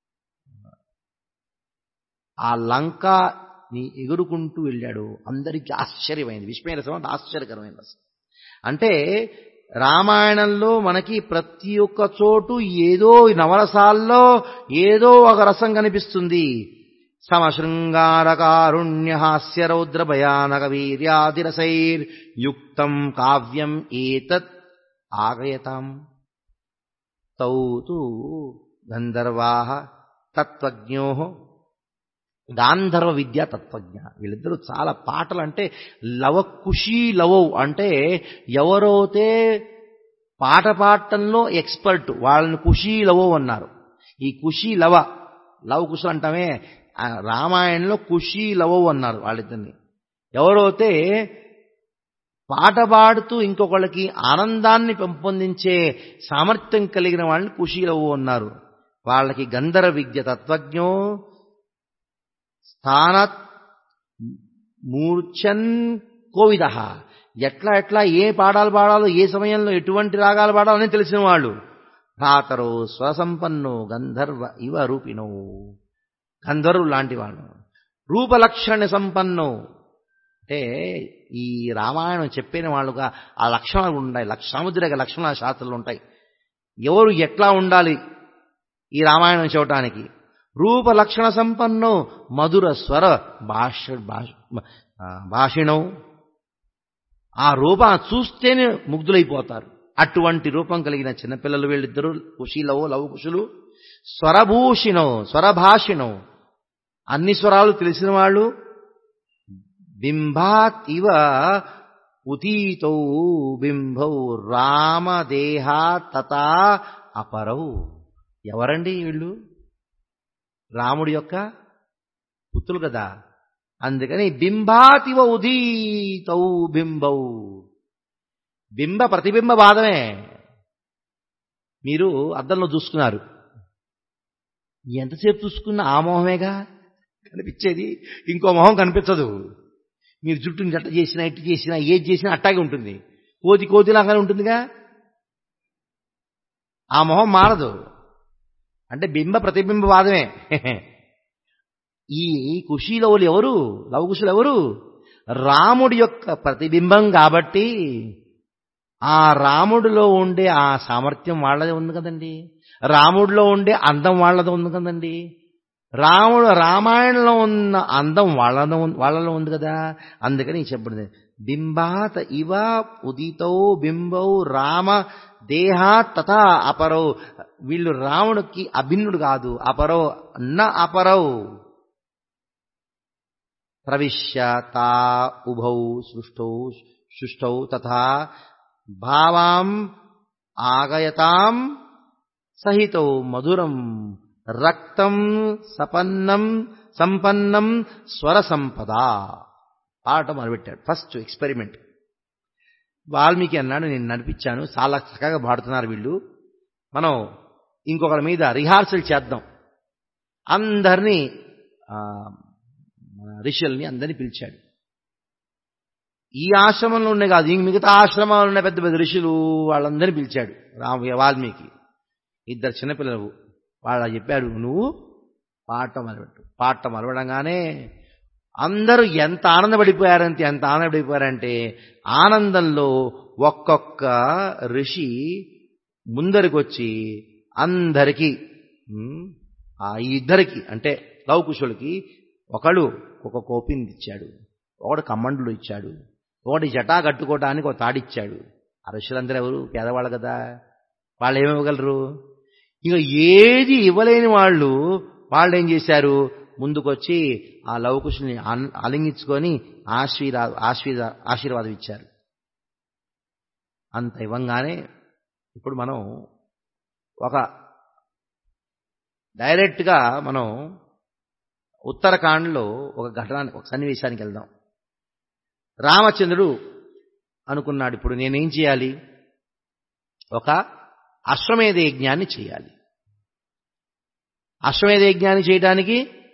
ఆ లంకని ఎగురుకుంటూ వెళ్ళాడు. అందరికీ ఆశ్చర్యమైంది. విస్మయ రసం అంటే ఆశ్చర్యకరమైన రసం. అంటే రామాయణంలో మనకి ప్రతి ఒక్క చోటు ఏదో నవరసాల్లో ఏదో ఒక రసం కనిపిస్తుంది. సమశృంగారకారుణ్య హాస్య రౌద్ర భయానక వీర్యాదిరసైర్యుక్తం కావ్యం ఏతత్ ఆగయతాం. తౌ తు గంధర్వాః తత్వజ్ఞోః. గాంధర్వ విద్యా తత్వజ్ఞ. వీళ్ళిద్దరూ చాలా పాటలు అంటే కుషీ లవౌ అంటే ఎవరైతే పాట పాడటంలో ఎక్స్పర్ట్ వాళ్ళని కుషీ లవౌ అన్నారు. ఈ కుషీ లవ కుషులు అంటామే, రామాయణంలో కుషీ లవౌ అన్నారు వాళ్ళిద్దరిని. ఎవరైతే పాట పాడుతూ ఇంకొకళ్ళకి ఆనందాన్ని పెంపొందించే సామర్థ్యం కలిగిన వాళ్ళని కుషీ లవౌ అన్నారు. వాళ్ళకి గంధర్వ విద్య తత్వజ్ఞో స్థానత్ మూర్ఛన్ కోవిద. ఎట్లా ఏ పాడాలు పాడాలో, ఏ సమయంలో ఎటువంటి రాగాలు పాడాలో అని తెలిసిన వాళ్ళు. భ్రాతరో స్వసంపన్నో గంధర్వ ఇవ రూపిణో. గంధర్వులు లాంటి వాళ్ళు. రూపలక్షణ సంపన్నో అంటే ఈ రామాయణం చెప్పిన వాళ్ళుగా ఆ లక్షణాలు ఉంటాయి. సముద్రక లక్షణ శాస్త్రాలు ఉంటాయి. ఎవరు ఎట్లా ఉండాలి ఈ రామాయణం చూడటానికి? రూపలక్షణ సంపన్నో మధుర స్వర భాషిణం. ఆ రూపాన్ని చూస్తేనే ముగ్ధులైపోతారు. అటువంటి రూపం కలిగిన చిన్నపిల్లలు వీళ్ళిద్దరూ కుశీలవో లవకుశులు. స్వరభూషిణో స్వరభాషిణో అన్ని స్వరాలు తెలిసిన వాళ్ళు. బింబాత్ ఇవ ఉతీతౌ బింబౌ రామదేహా తథా అపరౌ. ఎవరండి వీళ్ళు? రాముడి యొక్క పుత్రులు కదా. అందుకని బింబాతివ ఉదీతౌ బింబౌ. బింబ ప్రతిబింబ వాదమే. మీరు అద్దంలో చూసుకున్నారు, ఎంతసేపు చూసుకున్నా ఆ మొహమేగా కనిపించేది, ఇంకో మొహం కనిపించదు. మీరు జుట్టుని జట్ట చేసినా, ఇటు చేసినా, ఏది చేసినా అట్టాగే ఉంటుంది. కోతి కోతిలాగానే ఉంటుందిగా, ఆ మొహం మారదు. అంటే బింబ ప్రతిబింబ వాదమే. ఈ కుషీలవులు ఎవరు, లవకుశులు ఎవరు? రాముడి యొక్క ప్రతిబింబం కాబట్టి ఆ రాముడిలో ఉండే ఆ సామర్థ్యం వాళ్ళదే ఉంది కదండి, రాముడిలో ఉండే అందం వాళ్ళదే ఉంది కదండి, రామాయణంలో ఉన్న అందం వాళ్ళలో ఉంది కదా. అందుకని చెప్పండి, బింబాత ఇవ ఉదితౌ బింబౌ రామ దేహా తథా అపరౌ. వీళ్ళు రాముడికి అభిన్నుడు కాదు, అపరౌ న అపరౌ. ప్రవిశ్య తా ఉభౌ సృష్టౌ తథా భావాం ఆగయతాం సహితౌ మధురం రక్తం సంపన్నం స్వర సంపద. పాట మొదలుపెట్టాడు. First experiment. వాల్మీకి అన్నాడు, నేను నడిపించాను, చాలా చక్కగా పాడుతున్నారు వీళ్ళు, మనం ఇంకొకరి మీద రిహార్సల్ చేద్దాం. అందరినీ ఋషుల్ని అందరినీ పిలిచాడు. ఈ ఆశ్రమంలో ఉండే కాదు, ఇంక మిగతా ఆశ్రమాలు ఉన్న పెద్ద పెద్ద ఋషులు వాళ్ళందరినీ పిలిచాడు వాల్మీకి. ఇద్దరు చిన్నపిల్లలు వాళ్ళ చెప్పాడు, నువ్వు పాట మొదలుపెట్టు. పాట మొదలవడంగానే అందరూ ఎంత ఆనందపడిపోయారంటే ఆనందంలో ఒక్కొక్క ఋషి ముందరికొచ్చి అందరికీ, ఆ ఇద్దరికి అంటే లవకుశులకి ఒకడు ఒక కోపిని ఇచ్చాడు, ఒకడు కమ్మండులు ఇచ్చాడు, ఒకటి జటా కట్టుకోవడానికి ఒక తాడిచ్చాడు. ఆ ఋషులందరూ ఎవరు? పేదవాళ్ళు కదా, వాళ్ళు ఏమివ్వగలరు? ఇక ఏది ఇవ్వలేని వాళ్ళు ఏం చేశారు, ముందుకొచ్చి ఆ లవకుశుల్ని ఆలింగించుకొని ఆశీర్వాదం ఇచ్చారు. అంత ఇవ్వంగానే ఇప్పుడు మనం డైరెక్ట్గా మనం ఉత్తరాఖండ్లో ఒక సన్నివేశానికి వెళ్దాం. రామచంద్రుడు అనుకున్నాడు, ఇప్పుడు నేనేం చేయాలి, ఒక అశ్వమేధ యజ్ఞాన్ని చేయాలి. అశ్వమేధ యజ్ఞాన్ని చేయడానికి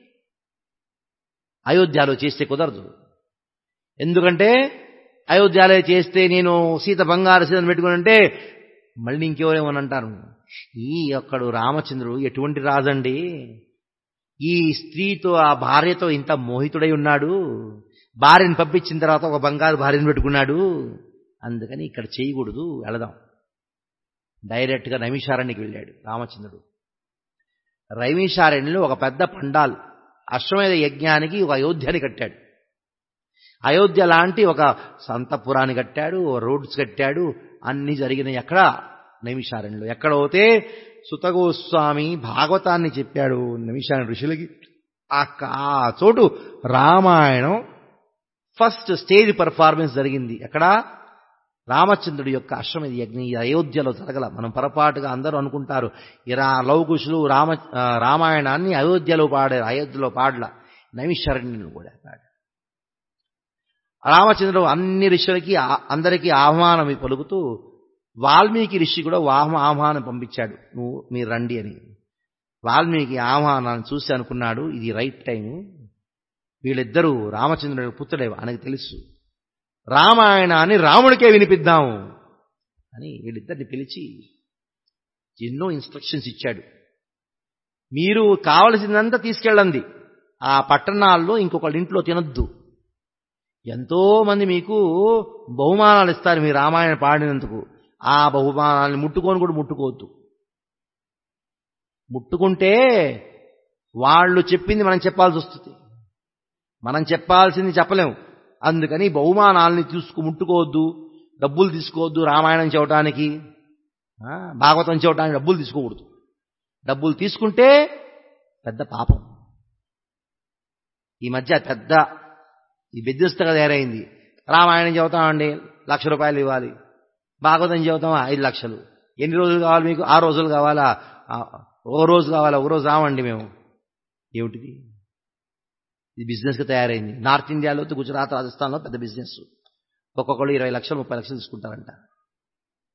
అయోధ్యలో చేస్తే కుదరదు. ఎందుకంటే అయోధ్యలో చేస్తే నేను సీత బంగారు సీతను పెట్టుకుని మళ్ళీ ఇంకెవరేమోనంటారు, ఈ ఒక్కడు రామచంద్రుడు ఎటువంటి రాజండి, ఈ స్త్రీతో ఆ భార్యతో ఇంత మోహితుడై ఉన్నాడు, భార్యను పంపించిన తర్వాత ఒక బంగారు భార్యను పెట్టుకున్నాడు, అందుకని ఇక్కడ చేయకూడదు, వెళదాం. డైరెక్ట్గా నైమిషారణ్యకి వెళ్ళాడు రామచంద్రుడు. నైమిషారణ్యంలో ఒక పెద్ద పండాల్ అశ్వమేధ యజ్ఞానికి ఒక అయోధ్యని కట్టాడు. అయోధ్య లాంటి ఒక సంతపురాన్ని కట్టాడు, రోడ్స్ కట్టాడు, అన్ని జరిగినాయి ఎక్కడ? నైమిషారణ్యంలో. ఎక్కడైతే సుతగోస్వామి భాగవతాన్ని చెప్పాడు నైమిషారణ్య ఋషులకి, ఆ చోటు రామాయణం ఫస్ట్ స్టేజ్ పర్ఫార్మెన్స్ జరిగింది. ఎక్కడ? రామచంద్రుడి యొక్క అశ్వమేధ యజ్ఞం ఈ అయోధ్యలో జరగల. మనం పొరపాటుగా అందరూ అనుకుంటారు లవకుశులు రామాయణాన్ని అయోధ్యలో పాడారు. అయోధ్యలో పాడల, నైమిషారణ్యంలో కూడా పాడారు. రామచంద్రుడు అన్ని ఋషులకి అందరికీ ఆహ్వానం పలుకుతూ వాల్మీకి ఋషి కూడా ఆహ్వానం పంపించాడు, మీరు రండి అని. వాల్మీకి ఆహ్వానాన్ని చూసి అనుకున్నాడు, ఇది రైట్ టైం, వీళ్ళిద్దరూ రామచంద్రుడి పుత్రుడే ఆయనకు తెలుసు, రామాయణాన్ని రాముడికే వినిపిద్దాము అని వీళ్ళిద్దరిని పిలిచి ఎన్నో ఇన్స్ట్రక్షన్స్ ఇచ్చాడు. మీరు కావలసిందంతా తీసుకెళ్ళండి, ఆ పట్టణాల్లో ఇంకొకళ్ళ ఇంట్లో తినొద్దు, ఎంతో మంది మీకు బహుమానాలు ఇస్తారు మీ రామాయణం పాడినందుకు, ఆ బహుమానాన్ని ముట్టుకొని కూడా ముట్టుకోవద్దు. ముట్టుకుంటే వాళ్ళు చెప్పింది మనం చెప్పాల్సి వస్తుంది, మనం చెప్పాల్సింది చెప్పలేము. అందుకని బహుమానాలని ముట్టుకోవద్దు, డబ్బులు తీసుకోవద్దు. రామాయణం చెప్పడానికి, భాగవతం చెప్పడానికి డబ్బులు తీసుకోకూడదు. డబ్బులు తీసుకుంటే పెద్ద పాపం. ఈ మధ్య పెద్ద ఈ బిజినెస్గా తయారైంది. రామాయణం చెబుతామండి, 1,00,000 రూపాయలు ఇవ్వాలి, భాగవతం చెబుతామా 5 లక్షలు. ఎన్ని రోజులు కావాలి మీకు? 6 రోజులు కావాలా? ఒక రోజు కావాలా? ఒక రోజు రావండి మేము. ఏమిటిది? ఇది బిజినెస్గా తయారైంది. నార్త్ ఇండియాలో, గుజరాత్, రాజస్థాన్లో పెద్ద బిజినెస్. ఒక్కొక్కళ్ళు 20 లక్షలు 30 లక్షలు తీసుకుంటారంట.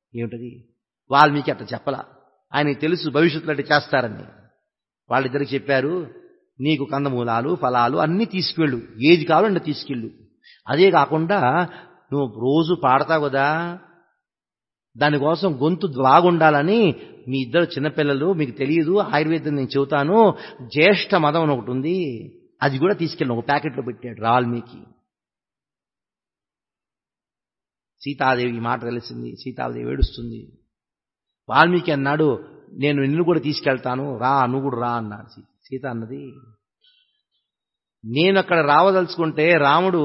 ఏమిటది? వాల్మీకి అట్లా చెప్పలా. ఆయనకి తెలుసు భవిష్యత్తులో అట్లా చేస్తారని. వాళ్ళిద్దరికి చెప్పారు, నీకు కందమూలాలు ఫలాలు అన్నీ తీసుకెళ్ళు, ఏది కావాలంటే తీసుకెళ్ళు. అదే కాకుండా నువ్వు రోజు పాడతావు కదా, దానికోసం గొంతు బాగుండాలని మీ ఇద్దరు చిన్నపిల్లలు, మీకు తెలియదు, ఆయుర్వేదం నేను చెబుతాను, జ్యేష్ఠ మదం అని ఒకటి ఉంది, అది కూడా తీసుకెళ్ళి ఒక ప్యాకెట్లో పెట్టాడు వాల్మీకి. సీతాదేవి ఈ మాట తెలిసింది. సీతాదేవి ఏడుస్తుంది. వాల్మీకి అన్నాడు, నేను నిన్ను కూడా తీసుకెళ్తాను, రా, నువ్వు కూడా రా అన్నాడు. సీత అన్నది, నేను అక్కడ రావదలుచుకుంటే రాముడు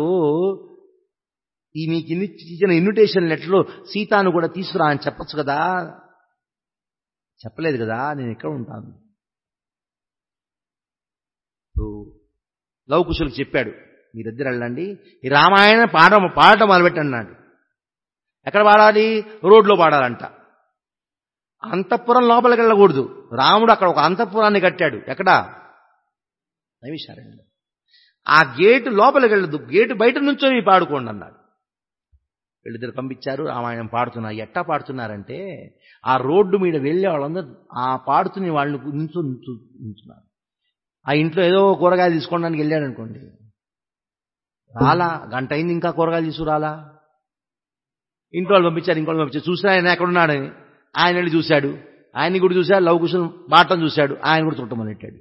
మీకు ఇచ్చిన ఇన్విటేషన్ లెటర్లో సీతాను కూడా తీసుకురా అని చెప్పచ్చు కదా, చెప్పలేదు కదా, నేను ఎక్కడ ఉంటాను. లవకుశులకు చెప్పాడు, మీరిద్దరు వెళ్ళండి, ఈ రామాయణ పాడటం మొదలుపెట్టన్నాడు. ఎక్కడ పాడాలి? రోడ్లో పాడాలంట. అంతఃపురం లోపలికి వెళ్ళకూడదు. రాముడు అక్కడ ఒక అంతఃపురాన్ని కట్టాడు. ఎక్కడ? నైమిషారణ్యంలో. ఆ గేటు లోపలికి వెళ్ళదు, గేటు బయట నుంచో పాడుకోండి అన్నాడు. వీళ్ళిద్దరు పంపించారు, రామాయణం పాడుతున్నారు. ఎట్టా పాడుతున్నారంటే ఆ రోడ్డు మీద వెళ్ళే వాళ్ళందరూ ఆ పాడుతున్న వాళ్ళని నుంచున్నారు. ఆ ఇంట్లో ఏదో కూరగాయలు తీసుకోవడానికి వెళ్ళాడు అనుకోండి, రాలా, గంట అయింది ఇంకా కూరగాయలు తీసుకురాలా. ఇంట్లో వాళ్ళు పంపించారు, ఇంకోళ్ళు పంపించారు, చూసినా ఆయన ఎక్కడున్నాడని. ఆయన వెళ్ళి చూశాడు, ఆయన్ని కూడా చూశాడు, లవకుశులు బాటం చూశాడు, ఆయన కూడా చుట్టమనెట్టాడు.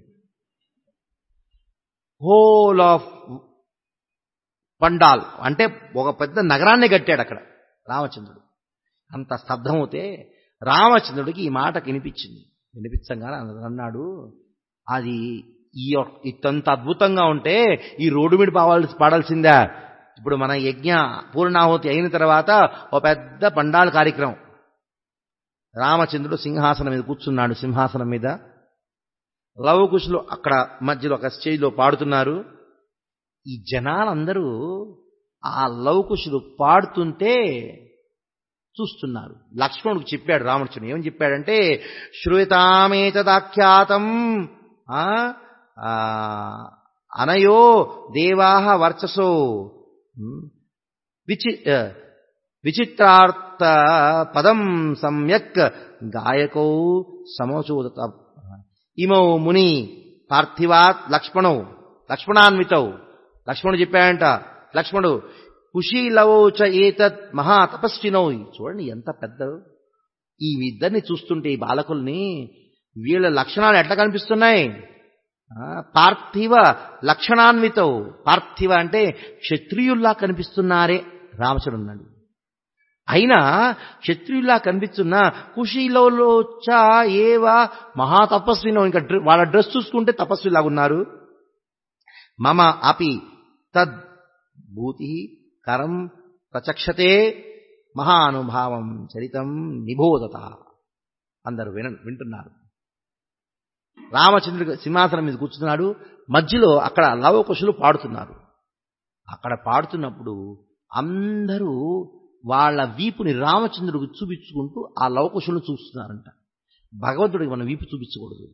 హోల్ ఆఫ్ పండాల్ అంటే ఒక పెద్ద నగరాన్ని కట్టాడు అక్కడ రామచంద్రుడు. అంత స్తబ్దమవుతే రామచంద్రుడికి ఈ మాట వినిపించింది. వినిపించగానే అన్నాడు, అది ఇంత అద్భుతంగా ఉంటే ఈ రోడ్డు మీద పాడాల్సిందా? ఇప్పుడు మన యజ్ఞ పూర్ణాహుతి అయిన తర్వాత ఒక పెద్ద పండాల కార్యక్రమం. రామచంద్రుడు సింహాసనం మీద కూర్చున్నాడు. సింహాసనం మీద లవకుశులు అక్కడ మధ్యలో ఒక స్టేజ్లో పాడుతున్నారు. ఈ జనాలందరూ ఆ లవకుశులు పాడుతుంటే చూస్తున్నారు. లక్ష్మణుడికి చెప్పాడు రామచంద్రుడు. ఏమని చెప్పాడంటే, శ్రూయతామేతదాఖ్యాతం అనయో దేవాః వర్చసో విచిత్రార్థ పదం సమ్యక్ గాయకౌ సమోచోదత ఇమౌ ముని పార్థివాత్ లక్ష్మణాన్వితౌ. లక్ష్మణుడు చెప్పాడంట, లక్ష్మణుడు కుశీలవోచ ఏతత్ మహాతపస్వినౌ. చూడండి ఎంత పెద్ద, ఈ ఇద్దరిని చూస్తుంటే ఈ బాలకుల్ని, వీళ్ళ లక్షణాలు ఎట్లా కనిపిస్తున్నాయి? పార్థివ లక్షణాన్వితౌ. పార్థివ అంటే క్షత్రియుల్లా కనిపిస్తున్నారే రామచంద్రుడు అన్నాడు. అయినా క్షత్రియుల్లా కనిపిస్తున్నా కుశీలవోచ ఏవ మహాతపస్వినో. ఇంకా వాళ్ళ డ్రెస్ చూసుకుంటే తపస్విలాగా ఉన్నారు. మమ అపి తద్ భూతి కరం ప్రచక్షతే మహానుభావం చరితం నిబోధత. అందరూ వింటున్నారు. రామచంద్రుడు సింహాసనం మీద కూర్చున్నాడు. మధ్యలో అక్కడ లవకుశులు పాడుతున్నారు. అక్కడ పాడుతున్నప్పుడు అందరూ వాళ్ళ వీపుని రామచంద్రుడికి చూపించుకుంటూ ఆ లవకుశులను చూస్తున్నారంట. భగవంతుడికి మనం వీపు చూపించకూడదు.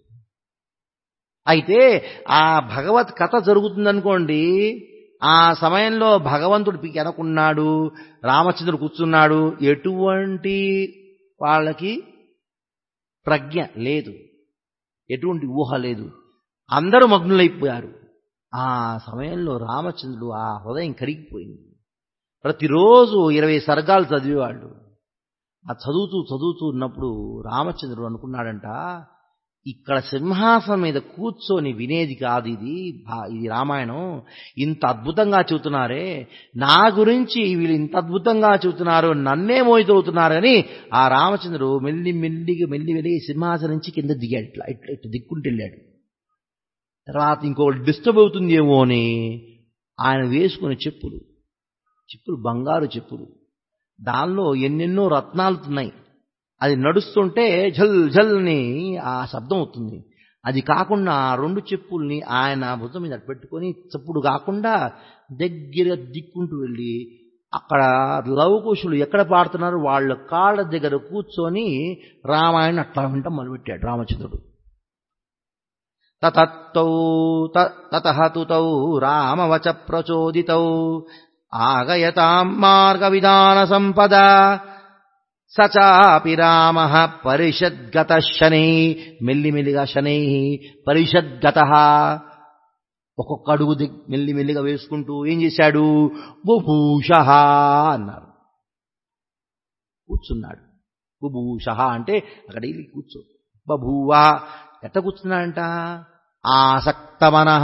అయితే ఆ భగవత్ కథ జరుగుతుందనుకోండి, ఆ సమయంలో భగవంతుడు వెనకున్నాడు, రామచంద్రుడు కూర్చున్నాడు, ఎటువంటి వాళ్ళకి ప్రజ్ఞ లేదు, ఎటువంటి ఊహ లేదు, అందరూ మగ్నులైపోయారు. ఆ సమయంలో రామచంద్రుడు ఆ హృదయం కరిగిపోయింది. ప్రతిరోజు 20 సర్గాలు చదివేవాళ్ళు. ఆ చదువుతూ ఉన్నప్పుడు రామచంద్రుడు అనుకున్నాడంట, ఇక్కడ సింహాసనం మీద కూర్చొని వినేది కాదు ఇది రామాయణం. ఇంత అద్భుతంగా చెబుతున్నారే, నా గురించి వీళ్ళు ఇంత అద్భుతంగా చెబుతున్నారు, నన్నే మోయితవుతున్నారు అని ఆ రామచంద్రుడు మెల్లి సింహాసనం నుంచి కింద దిగాడు. ఇట్లా దిక్కుంటూ వెళ్ళాడు. తర్వాత ఇంకొకటి డిస్టర్బ్ అవుతుందేమో అని ఆయన వేసుకునే చెప్పులు బంగారు చెప్పులు, దానిలో ఎన్నెన్నో రత్నాలుతున్నాయి. అది నడుస్తుంటే ఝల్ ఝల్ అని ఆ శబ్దం అవుతుంది. అది కాకుండా ఆ 2 చెప్పుల్ని ఆయన భుజం మీద పెట్టుకొని చప్పుడు కాకుండా దగ్గర దిక్కుంటూ వెళ్ళి అక్కడ లవకుశులు ఎక్కడ పాడుతున్నారు వాళ్ళ కాళ్ళ దగ్గర కూర్చొని రామాయణం అట్లా వింటం మొదలుపెట్టాడు రామచంద్రుడు. తతః రామవచ ప్రచోదితౌ ఆగయతాం మార్గ విధాన సంపద సచాపి రామ పరిషద్గత శనై, మెల్లిమెల్లిగా శనై పరిషద్గత, ఒక్కొక్క అడుగు మెల్లిమెల్లిగా వేసుకుంటూ ఏం చేశాడు? బుభూష అన్నారు, కూర్చున్నాడు. బుభూష అంటే అక్కడ వెళ్ళి కూర్చో. బభూవ ఎట్ట కూర్చున్నాడంట? ఆసక్తమనః,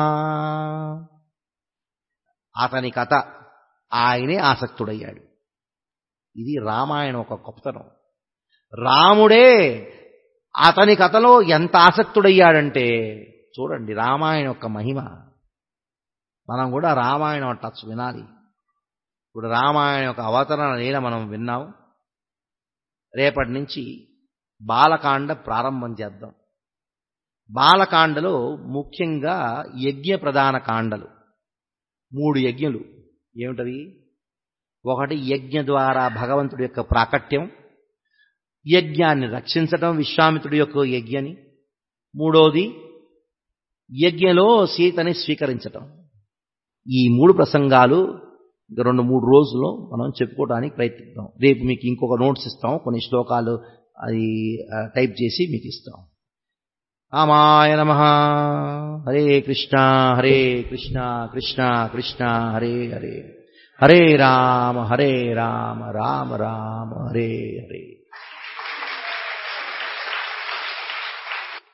అతని కథ ఆయనే ఆసక్తుడయ్యాడు. ఇది రామాయణం ఒక గొప్పతనం. రాముడే అతని కథలో ఎంత ఆసక్తుడయ్యాడంటే చూడండి రామాయణం యొక్క మహిమ. మనం కూడా రామాయణం టచ్ వినాలి. ఇప్పుడు రామాయణం యొక్క అవతరణ లీల మనం విన్నాం. రేపటి నుంచి బాలకాండ ప్రారంభం చేద్దాం. బాలకాండలో ముఖ్యంగా యజ్ఞ ప్రధాన కాండలు 3 యజ్ఞలు. ఏమిటవి? ఒకటి యజ్ఞ ద్వారా భగవంతుడి యొక్క ప్రాకట్యం, యజ్ఞాన్ని రక్షించటం విశ్వామిత్రుడి యొక్క యజ్ఞని, మూడోది యజ్ఞలో సీతని స్వీకరించటం. ఈ 3 ప్రసంగాలు ఇంకా 2-3 రోజుల్లో మనం చెప్పుకోవడానికి ప్రయత్నిద్దాం. రేపు మీకు ఇంకొక నోట్స్ ఇస్తాం, కొన్ని శ్లోకాలు అది టైప్ చేసి మీకు ఇస్తాం. రామాయ నమః. హరే కృష్ణ కృష్ణ కృష్ణ హరే హరే, హరే రామ రామ రామ హరే హరే.